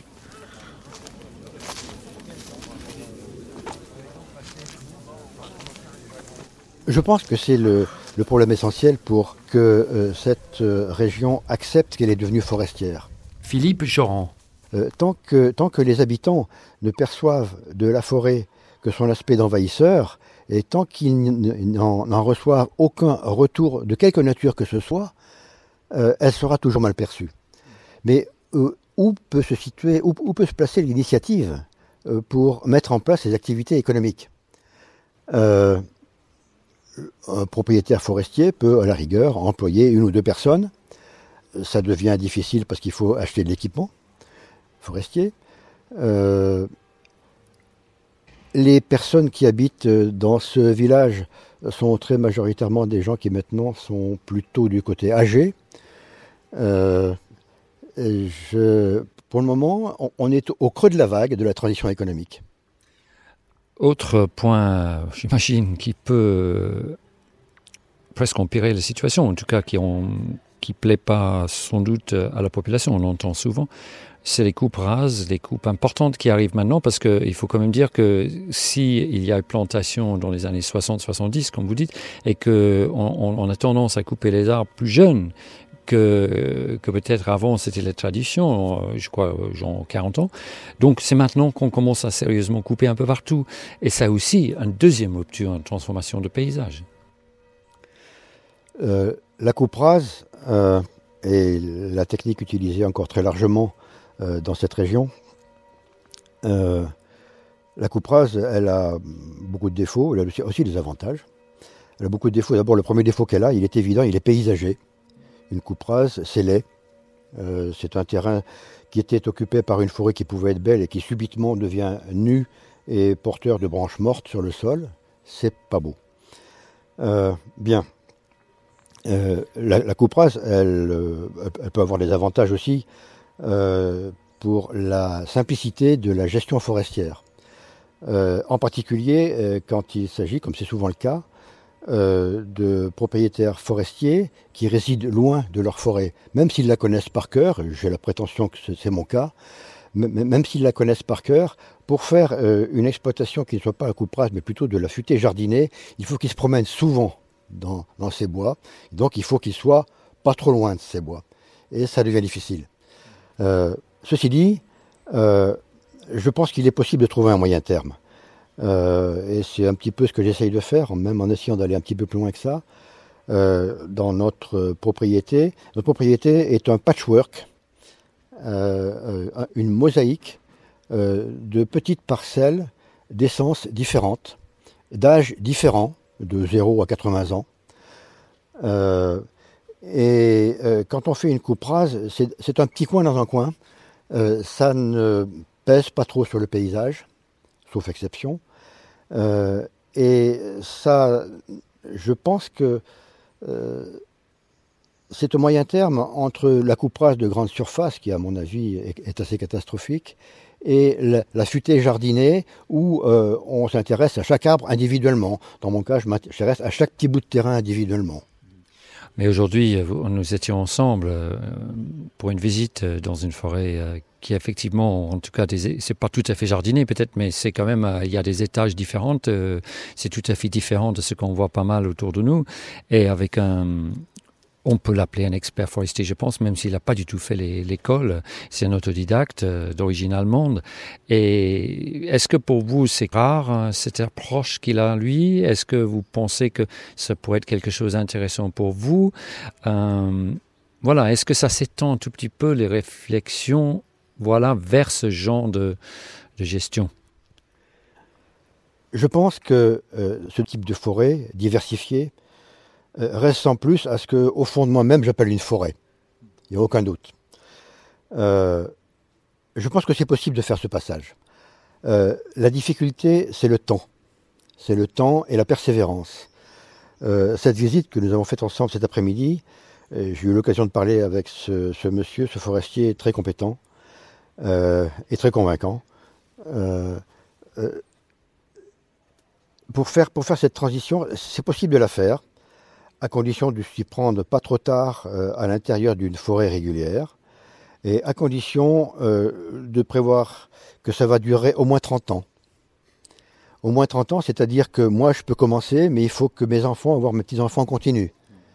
Je pense que c'est le, le problème essentiel pour que euh, cette euh, région accepte qu'elle est devenue forestière. Philippe Joran. Euh, tant que, tant que les habitants ne perçoivent de la forêt que son aspect d'envahisseur, et tant qu'ils n'en, n'en reçoivent aucun retour de quelque nature que ce soit, euh, elle sera toujours mal perçue. Mais euh, où peut se situer, où, où peut se placer l'initiative euh, pour mettre en place ces activités économiques ? euh, Un propriétaire forestier peut, à la rigueur, employer une ou deux personnes. Ça devient difficile parce qu'il faut acheter de l'équipement forestier. Euh, les personnes qui habitent dans ce village sont très majoritairement des gens qui maintenant sont plutôt du côté âgé. Euh, je, pour le moment, on, on est au creux de la vague de la transition économique. Autre point, j'imagine, qui peut presque empirer la situation, en tout cas qui ne qui plaît pas sans doute à la population, on l'entend souvent, c'est les coupes rases, les coupes importantes qui arrivent maintenant, parce qu'il faut quand même dire que s'il y a une plantation dans les années soixante soixante-dix, comme vous dites, et qu'on on, on a tendance à couper les arbres plus jeunes, que, que peut-être avant c'était la tradition, je crois, genre quarante ans. Donc c'est maintenant qu'on commence à sérieusement couper un peu partout. Et ça aussi, une deuxième rupture, une transformation de paysage. Euh, la coupe rase euh, est la technique utilisée encore très largement euh, dans cette région. Euh, la coupe rase, elle a beaucoup de défauts, elle a aussi des avantages. Elle a beaucoup de défauts. D'abord, le premier défaut qu'elle a, il est évident, il est paysager. Une coupe rase, c'est laid. Euh, c'est un terrain qui était occupé par une forêt qui pouvait être belle et qui subitement devient nue et porteur de branches mortes sur le sol. C'est pas beau. Euh, bien. Euh, la, la coupe rase, elle, euh, elle peut avoir des avantages aussi euh, pour la simplicité de la gestion forestière. Euh, en particulier euh, quand il s'agit, comme c'est souvent le cas, Euh, de propriétaires forestiers qui résident loin de leur forêt. Même s'ils la connaissent par cœur, j'ai la prétention que c'est mon cas, même s'ils la connaissent par cœur, pour faire euh, une exploitation qui ne soit pas la coupe rase, mais plutôt de la futée jardinée, il faut qu'ils se promènent souvent dans, dans ces bois. Donc il faut qu'ils soient pas trop loin de ces bois. Et ça devient difficile. Euh, ceci dit, euh, je pense qu'il est possible de trouver un moyen terme. Euh, et c'est un petit peu ce que j'essaye de faire, même en essayant d'aller un petit peu plus loin que ça. Euh, dans notre propriété, notre propriété est un patchwork, euh, euh, une mosaïque euh, de petites parcelles d'essences différentes, d'âges différents, de zéro à quatre-vingts ans. Euh, et euh, quand on fait une coupe rase, c'est, c'est un petit coin dans un coin. Euh, ça ne pèse pas trop sur le paysage, sauf exception. Euh, et ça, je pense que euh, c'est au moyen terme entre la coupe rase de grande surface, qui à mon avis est, est assez catastrophique, et la, la futée jardinée où euh, on s'intéresse à chaque arbre individuellement. Dans mon cas, je m'intéresse à chaque petit bout de terrain individuellement. Mais aujourd'hui, nous étions ensemble pour une visite dans une forêt qui effectivement, en tout cas, des, c'est pas tout à fait jardiné peut-être, mais c'est quand même, il y a des étages différents, c'est tout à fait différent de ce qu'on voit pas mal autour de nous. Et avec un, on peut l'appeler un expert forestier, je pense, même s'il n'a pas du tout fait les, l'école. C'est un autodidacte euh, d'origine allemande. Et est-ce que pour vous, c'est rare, hein, cette approche qu'il a, lui ? Est-ce que vous pensez que ça pourrait être quelque chose d'intéressant pour vous ? euh, Voilà, est-ce que ça s'étend un tout petit peu, les réflexions, voilà, vers ce genre de, de gestion ? Je pense que euh, ce type de forêt diversifiée reste sans plus à ce qu'au fond de moi-même, j'appelle une forêt. Il n'y a aucun doute. Euh, je pense que c'est possible de faire ce passage. Euh, la difficulté, c'est le temps. C'est le temps et la persévérance. Euh, cette visite que nous avons faite ensemble cet après-midi, euh, j'ai eu l'occasion de parler avec ce, ce monsieur, ce forestier très compétent euh, et très convaincant. Euh, euh, pour faire, pour faire cette transition, c'est possible de la faire, à condition de s'y prendre pas trop tard euh, à l'intérieur d'une forêt régulière, et à condition euh, de prévoir que ça va durer au moins trente ans. au moins trente ans, c'est-à-dire que moi je peux commencer, mais il faut que mes enfants, voire mes petits-enfants continuent.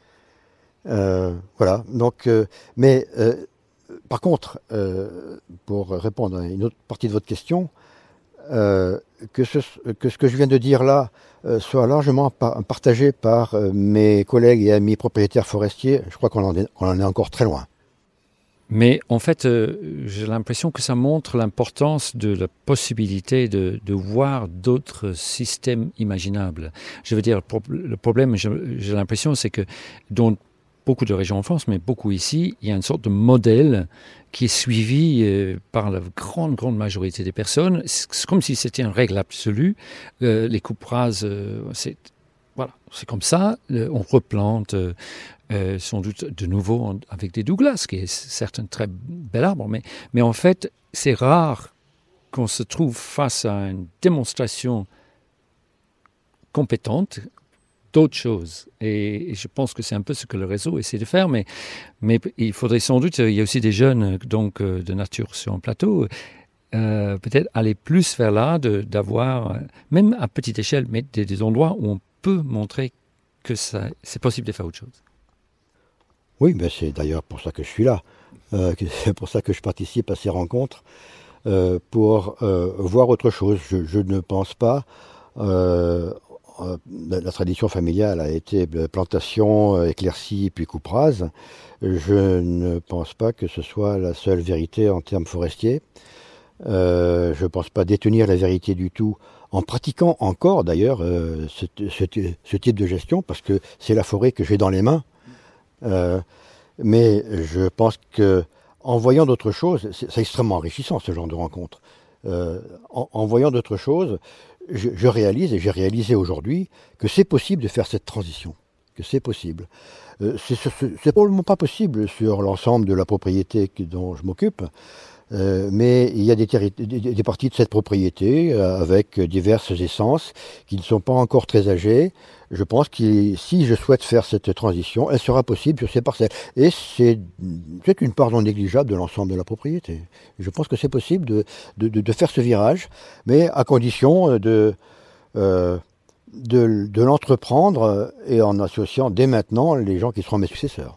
Euh, voilà, donc, euh, mais euh, par contre, euh, pour répondre à une autre partie de votre question, euh, que, ce, que ce que je viens de dire là euh, soit largement pa- partagé par euh, mes collègues et amis propriétaires forestiers, je crois qu'on en est, on en est encore très loin. Mais en fait, euh, j'ai l'impression que ça montre l'importance de la possibilité de, de voir d'autres systèmes imaginables. Je veux dire, le problème, j'ai l'impression, c'est que dans beaucoup de régions en France, mais beaucoup ici, il y a une sorte de modèle qui est suivi euh, par la grande, grande majorité des personnes. C'est comme si c'était une règle absolue. Euh, les coupes rases, euh, c'est, voilà, c'est comme ça. Euh, on replante... Euh, Euh, sans doute de nouveau avec des Douglas, qui est certes un très bel arbre, mais, mais en fait, c'est rare qu'on se trouve face à une démonstration compétente d'autres choses. Et, et je pense que c'est un peu ce que le réseau essaie de faire, mais, mais il faudrait sans doute, il y a aussi des jeunes donc, de nature sur un plateau, euh, peut-être aller plus vers là, de, d'avoir, même à petite échelle, mais des, des endroits où on peut montrer que ça, c'est possible de faire autre chose. Oui, ben c'est d'ailleurs pour ça que je suis là. Euh, c'est pour ça que je participe à ces rencontres, euh, pour euh, voir autre chose. Je, je ne pense pas... Euh, euh, la, la tradition familiale a été plantation, euh, éclaircie, puis coupe rase. Je ne pense pas que ce soit la seule vérité en termes forestiers. Euh, je ne pense pas détenir la vérité du tout en pratiquant encore d'ailleurs euh, ce, ce, ce type de gestion, parce que c'est la forêt que j'ai dans les mains. Euh, mais je pense que en voyant d'autres choses, c'est, c'est extrêmement enrichissant ce genre de rencontre. Euh, en, en voyant d'autres choses, je, je réalise, et j'ai réalisé aujourd'hui, que c'est possible de faire cette transition, que c'est possible. Euh, c'est, c'est, c'est probablement pas possible sur l'ensemble de la propriété dont je m'occupe, euh, mais il y a des, terri- des, des parties de cette propriété euh, avec diverses essences qui ne sont pas encore très âgées. Je pense que si je souhaite faire cette transition, elle sera possible sur ces parcelles. Et c'est, c'est une part non négligeable de l'ensemble de la propriété. Je pense que c'est possible de, de, de, de faire ce virage, mais à condition de, euh, de, de l'entreprendre et en associant dès maintenant les gens qui seront mes successeurs.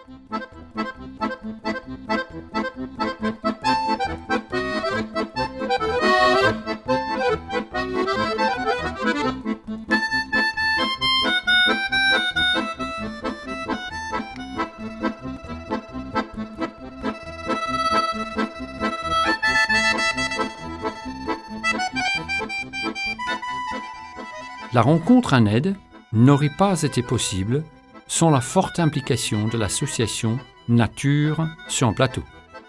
La rencontre en aide n'aurait pas été possible sans la forte implication de l'association Nature sur un plateau.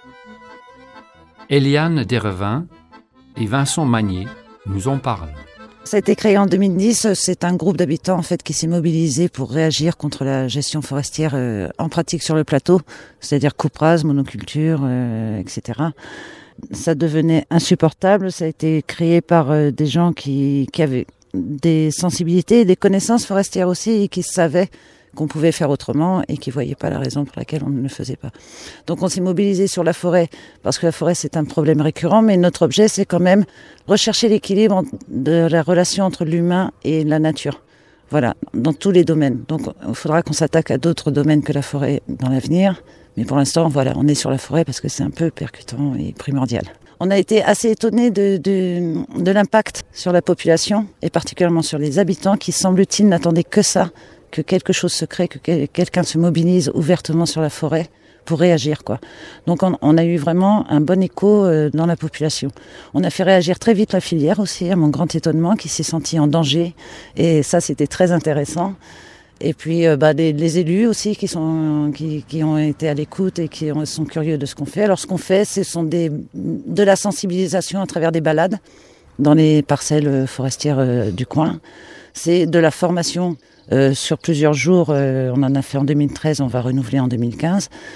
Eliane Desrevins et Vincent Magnier nous en parlent. Ça a été créé en deux mille dix. C'est un groupe d'habitants en fait qui s'est mobilisé pour réagir contre la gestion forestière euh, en pratique sur le plateau, c'est-à-dire coupe rase, monoculture, euh, et cetera. Ça devenait insupportable. Ça a été créé par euh, des gens qui, qui avaient des sensibilités et des connaissances forestières aussi et qui savaient qu'on pouvait faire autrement et qui ne voyaient pas la raison pour laquelle on ne le faisait pas. Donc on s'est mobilisé sur la forêt parce que la forêt c'est un problème récurrent, mais notre objet c'est quand même rechercher l'équilibre de la relation entre l'humain et la nature. Voilà, dans tous les domaines. Donc il faudra qu'on s'attaque à d'autres domaines que la forêt dans l'avenir, mais pour l'instant voilà, on est sur la forêt parce que c'est un peu percutant et primordial. On a été assez étonnés de, de, de l'impact sur la population et particulièrement sur les habitants qui, semble-t-il, n'attendaient que ça, que quelque chose se crée, que quelqu'un se mobilise ouvertement sur la forêt pour réagir, quoi. Donc on, on a eu vraiment un bon écho euh, dans la population. On a fait réagir très vite la filière aussi, à mon grand étonnement, qui s'est sentie en danger et ça c'était très intéressant. Et puis euh, bah, les, les élus aussi qui, sont, qui, qui ont été à l'écoute et qui ont, sont curieux de ce qu'on fait. Alors ce qu'on fait, ce sont des, de la sensibilisation à travers des balades dans les parcelles forestières euh, du coin. C'est de la formation euh, sur plusieurs jours. Euh, on en a fait en deux mille treize, on va renouveler en deux mille quinze.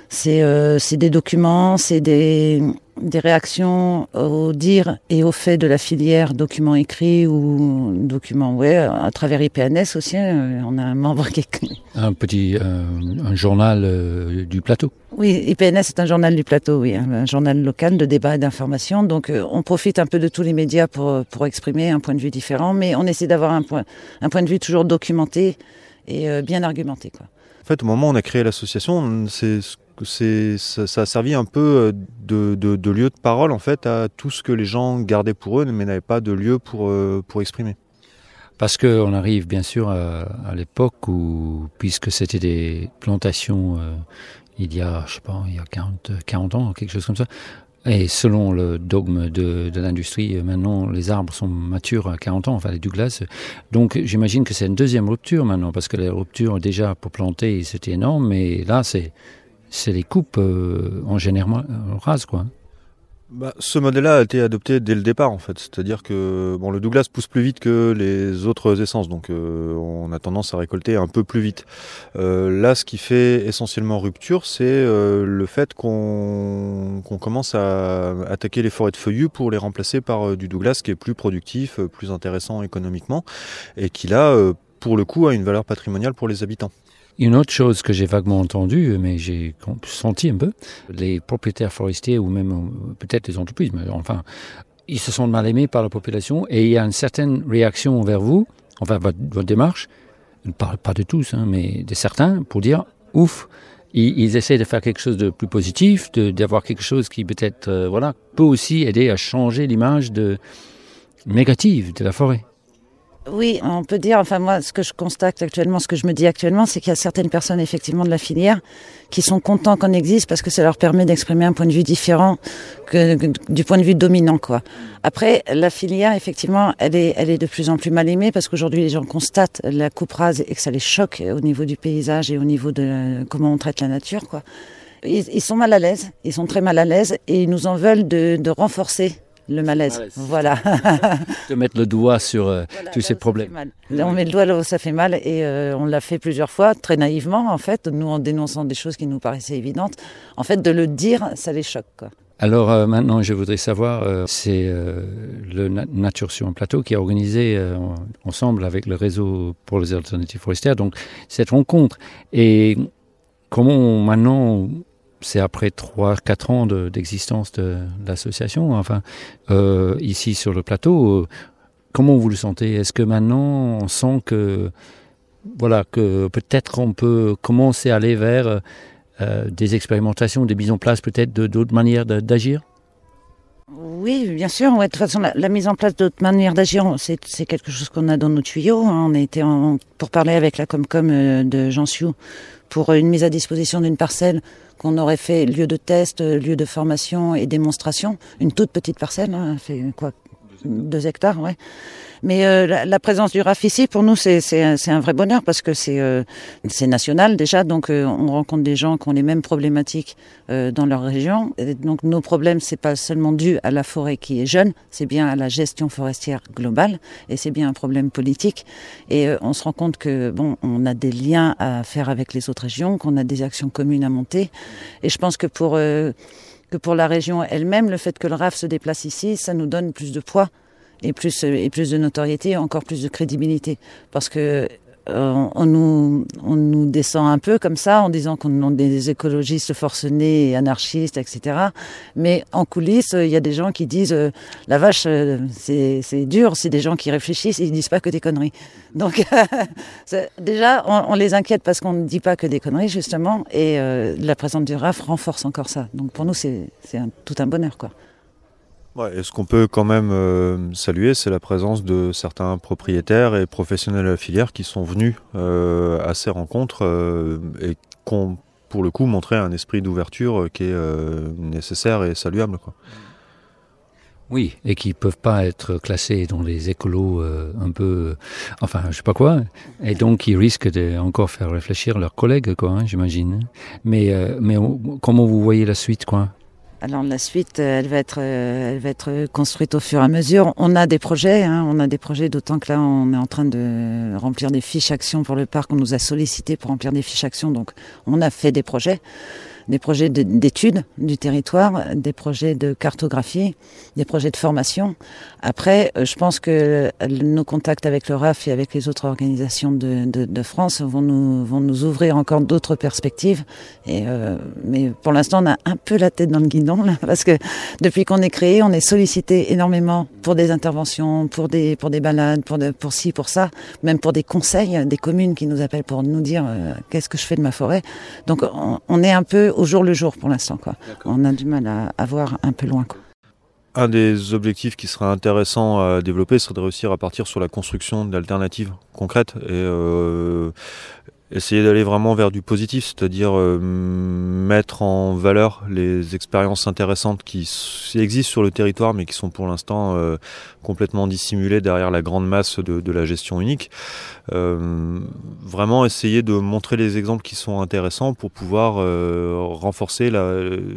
C'est, euh, c'est des documents, c'est des, des réactions aux dires et aux faits de la filière, documents écrits ou documents, ouais, à travers I P N S aussi. Euh, on a un membre qui est... Un petit euh, un journal euh, du plateau. Oui, I P N S c'est un journal du plateau, oui, un, un journal local de débat et d'information. Donc euh, on profite un peu de tous les médias pour, pour exprimer un point de vue différent, mais on essaie d'avoir un point, un point de vue toujours documenté et euh, bien argumenté, quoi. En fait, au moment où on a créé l'association, c'est, c'est, ça, ça a servi un peu de, de, de lieu de parole en fait, à tout ce que les gens gardaient pour eux, mais n'avaient pas de lieu pour, pour exprimer. Parce qu'on arrive bien sûr à, à l'époque où, puisque c'était des plantations euh, il y a, je sais pas, il y a quarante, quarante ans, quelque chose comme ça, et selon le dogme de, de l'industrie, maintenant les arbres sont matures à quarante ans, enfin les Douglas. Donc j'imagine que c'est une deuxième rupture maintenant, parce que la rupture déjà pour planter c'était énorme, mais là c'est, c'est les coupes euh, en général rases, quoi. Bah, ce modèle-là a été adopté dès le départ en fait, c'est-à-dire que bon, le Douglas pousse plus vite que les autres essences, donc euh, on a tendance à récolter un peu plus vite. Euh, là, ce qui fait essentiellement rupture, c'est euh, le fait qu'on, qu'on commence à attaquer les forêts de feuillus pour les remplacer par euh, du Douglas qui est plus productif, euh, plus intéressant économiquement, et qui là, euh, pour le coup, a une valeur patrimoniale pour les habitants. Une autre chose que j'ai vaguement entendue, mais j'ai senti un peu, les propriétaires forestiers ou même peut-être les entreprises, mais enfin, ils se sont mal aimés par la population et il y a une certaine réaction envers vous, enfin votre, votre démarche, pas, pas de tous, hein, mais de certains, pour dire, ouf, ils, ils essaient de faire quelque chose de plus positif, de, d'avoir quelque chose qui peut-être, euh, voilà, peut aussi aider à changer l'image de, négative de la forêt. Oui, on peut dire, enfin moi, ce que je constate actuellement, ce que je me dis actuellement, c'est qu'il y a certaines personnes effectivement de la filière qui sont contents qu'on existe parce que ça leur permet d'exprimer un point de vue différent que, que du point de vue dominant, quoi. Après, la filière, effectivement, elle est, elle est de plus en plus mal aimée parce qu'aujourd'hui les gens constatent la coupe rase et que ça les choque au niveau du paysage et au niveau de comment on traite la nature, quoi. Ils, ils sont mal à l'aise, ils sont très mal à l'aise et ils nous en veulent de, de renforcer le malaise, malaise. Voilà. De mettre le doigt sur euh, voilà, tous ces problèmes. On met le doigt là où ça fait mal et euh, on l'a fait plusieurs fois, très naïvement en fait, nous en dénonçant des choses qui nous paraissaient évidentes. En fait, de le dire, ça les choque, quoi. Alors euh, maintenant, je voudrais savoir, euh, c'est euh, le Na- Nature sur un plateau qui a organisé euh, ensemble avec le réseau pour les alternatives forestières, donc cette rencontre. Et comment maintenant... C'est après trois quatre ans de, d'existence de, de l'association, enfin, euh, ici sur le plateau. Euh, comment vous le sentez ? Est-ce que maintenant on sent que, voilà, que peut-être on peut commencer à aller vers euh, des expérimentations, des mises en place peut-être de, d'autres manières de, d'agir ? Oui, bien sûr. Ouais, de toute façon, la, la mise en place d'autres manières d'agir, c'est, c'est quelque chose qu'on a dans nos tuyaux. Hein. On a été en, pour parler avec la Comcom euh, de Jean Sioux pour une mise à disposition d'une parcelle qu'on aurait fait lieu de test, lieu de formation et démonstration. Une toute petite parcelle, hein, fait quoi, deux hectares, ouais. Mais euh, la, la présence du R A F ici, pour nous, c'est, c'est, c'est un vrai bonheur parce que c'est, euh, c'est national déjà. Donc, euh, on rencontre des gens qui ont les mêmes problématiques euh, dans leur région. Et donc, nos problèmes, c'est pas seulement dû à la forêt qui est jeune, c'est bien à la gestion forestière globale et c'est bien un problème politique. Et euh, on se rend compte que bon, on a des liens à faire avec les autres régions, qu'on a des actions communes à monter. Et je pense que pour euh, que pour la région elle-même, le fait que le R A F se déplace ici, ça nous donne plus de poids. Et plus, et plus de notoriété, et encore plus de crédibilité. Parce que euh, on, nous, on nous descend un peu comme ça, en disant qu'on est des écologistes forcenés et anarchistes, et cetera. Mais en coulisses, il y a des gens qui disent euh, « la vache, euh, c'est, c'est dur », c'est des gens qui réfléchissent, et ils disent pas que des conneries. Donc déjà, on, on les inquiète parce qu'on ne dit pas que des conneries, justement, et euh, la présence du R A F renforce encore ça. Donc pour nous, c'est, c'est un, tout un bonheur, quoi. Ouais, et ce qu'on peut quand même euh, saluer, c'est la présence de certains propriétaires et professionnels de la filière qui sont venus euh, à ces rencontres euh, et qui ont, pour le coup, montré un esprit d'ouverture qui est euh, nécessaire et saluable, quoi. Oui, et qui ne peuvent pas être classés dans les écolos euh, un peu, enfin, je sais pas quoi, et donc ils risquent de encore faire réfléchir leurs collègues, quoi, hein, j'imagine. Mais, euh, mais comment vous voyez la suite, quoi ? Alors la suite, elle va être, elle va être construite au fur et à mesure. On a des projets, hein, on a des projets, d'autant que là, on est en train de remplir des fiches actions pour le parc. On nous a sollicité pour remplir des fiches actions, donc on a fait des projets. des projets de, d'études du territoire, des projets de cartographie, des projets de formation. Après, je pense que nos contacts avec le R A F et avec les autres organisations de, de, de France vont nous, vont nous ouvrir encore d'autres perspectives. Et, euh, mais pour l'instant, on a un peu la tête dans le guidon, là, parce que depuis qu'on est créé, on est sollicité énormément pour des interventions, pour des, pour des balades, pour, de, pour ci, pour ça, même pour des conseils, des communes qui nous appellent pour nous dire euh, qu'est-ce que je fais de ma forêt. Donc on, on est un peu au jour le jour pour l'instant, quoi. On a du mal à, à voir un peu loin, quoi. Un des objectifs qui serait intéressant à développer serait de réussir à partir sur la construction d'alternatives concrètes et euh, essayer d'aller vraiment vers du positif, c'est-à-dire euh, mettre en valeur les expériences intéressantes qui existent sur le territoire mais qui sont pour l'instant euh, complètement dissimulées derrière la grande masse de, de la gestion unique. Euh, vraiment essayer de montrer les exemples qui sont intéressants pour pouvoir euh, renforcer la...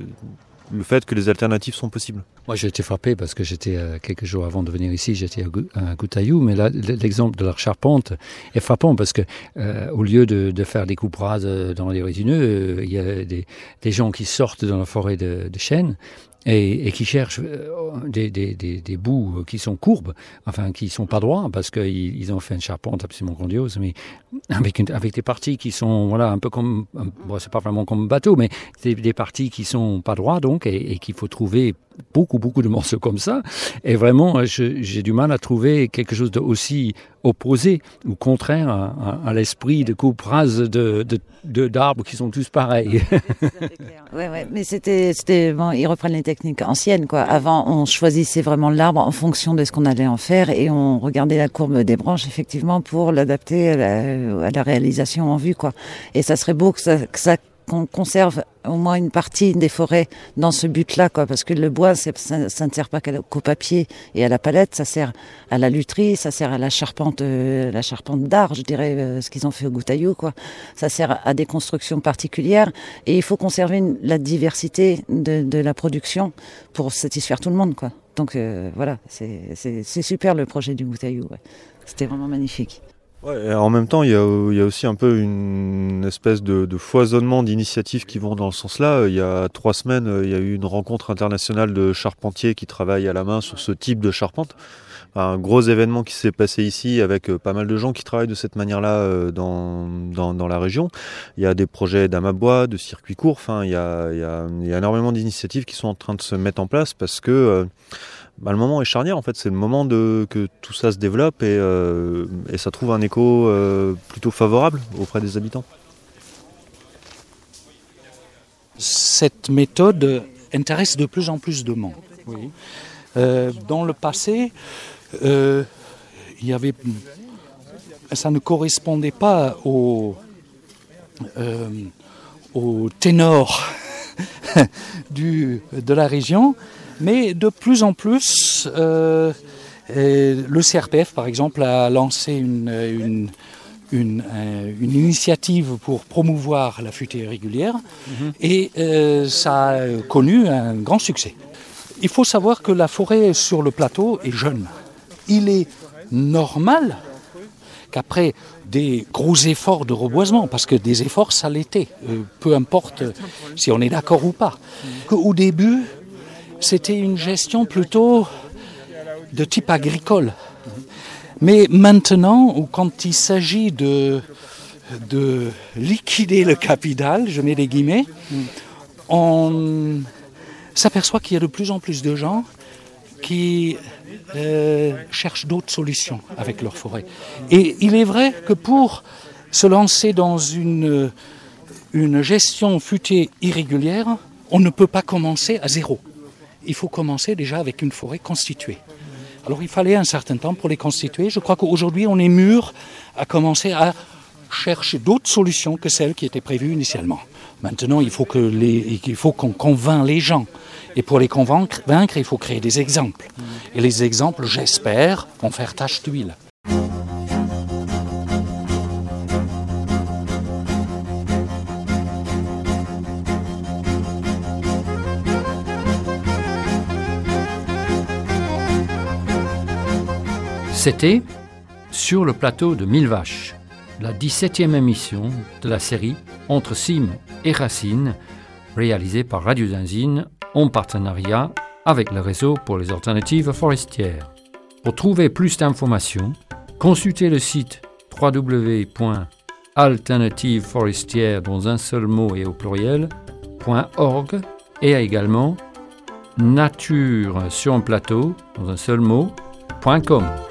le fait que les alternatives sont possibles. Moi, j'ai été frappé parce que j'étais, euh, quelques jours avant de venir ici, j'étais à Gouttaillou, mais là, l'exemple de la charpente est frappant parce que, euh, au lieu de, de faire des coupes rases dans les résineux, euh, il y a des, des gens qui sortent dans la forêt de, de chênes et, et qui cherchent des, des, des, des bouts qui sont courbes, enfin, qui sont pas droits parce qu'ils ils ont fait une charpente absolument grandiose, mais avec, une, avec des parties qui sont, voilà, un peu comme, bon, c'est pas vraiment comme un bateau, mais des, des parties qui sont pas droits, donc, et, et qu'il faut trouver beaucoup, beaucoup de morceaux comme ça. Et vraiment, je, j'ai du mal à trouver quelque chose d'aussi opposé ou contraire à, à, à l'esprit de coupe rase de, de, de, d'arbres qui sont tous pareils. Ouais, ouais, mais c'était, c'était bon, ils reprennent les techniques anciennes, quoi. Avant, on choisissait vraiment l'arbre en fonction de ce qu'on allait en faire et on regardait la courbe des branches, effectivement, pour l'adapter à la, à la réalisation en vue, quoi. Et ça serait beau que ça, que ça qu'on conserve au moins une partie des forêts dans ce but-là, quoi, parce que le bois, c'est, ça, ça ne sert pas qu'au papier et à la palette, ça sert à la lutherie, ça sert à la charpente, euh, la charpente d'art, je dirais, euh, ce qu'ils ont fait au Gouttaillou, quoi. Ça sert à des constructions particulières et il faut conserver une, la diversité de, de la production pour satisfaire tout le monde, quoi. Donc euh, voilà, c'est, c'est, c'est super le projet du Gouttaillou, ouais. C'était vraiment magnifique. Ouais, et en même temps, il y, a, il y a aussi un peu une espèce de, de foisonnement d'initiatives qui vont dans le sens-là. Il y a trois semaines, il y a eu une rencontre internationale de charpentiers qui travaillent à la main sur ce type de charpente. Un gros événement qui s'est passé ici avec pas mal de gens qui travaillent de cette manière-là dans, dans, dans la région. Il y a des projets d'amabois, de circuits courts. Enfin, il y a, il y a, il y a énormément d'initiatives qui sont en train de se mettre en place parce que euh, bah, le moment est charnière, en fait. C'est le moment de, que tout ça se développe et, euh, et ça trouve un écho euh, plutôt favorable auprès des habitants. Cette méthode intéresse de plus en plus de monde. Oui. Euh, dans le passé, euh, il y avait, ça ne correspondait pas au, euh, au ténor du, de la région, mais de plus en plus, euh, le C R P F, par exemple, a lancé une, une, une, une initiative pour promouvoir la futaie régulière, mmh. et euh, ça a connu un grand succès. Il faut savoir que la forêt sur le plateau est jeune. Il est normal qu'après des gros efforts de reboisement, parce que des efforts ça l'était, euh, peu importe si on est d'accord ou pas, qu'au début c'était une gestion plutôt de type agricole. Mais maintenant, quand il s'agit de, de liquider le capital, je mets des guillemets, on s'aperçoit qu'il y a de plus en plus de gens qui euh, cherchent d'autres solutions avec leur forêt. Et il est vrai que pour se lancer dans une, une gestion futée irrégulière, on ne peut pas commencer à zéro. Il faut commencer déjà avec une forêt constituée. Alors il fallait un certain temps pour les constituer. Je crois qu'aujourd'hui on est mûr à commencer à chercher d'autres solutions que celles qui étaient prévues initialement. Maintenant, il faut, que les, il faut qu'on convainc les gens. Et pour les convaincre, il faut créer des exemples. Et les exemples, j'espère, vont faire tache d'huile. C'était Sur le plateau de Mille Vaches, la dix-septième émission de la série Entre cimes et racines, réalisé par Radio Zinzine en partenariat avec le réseau pour les alternatives forestières. Pour trouver plus d'informations, consultez le site w w w point alternativeforestière dans un seul mot et au pluriel .org et également nature sur un plateau dans un seul mot .com.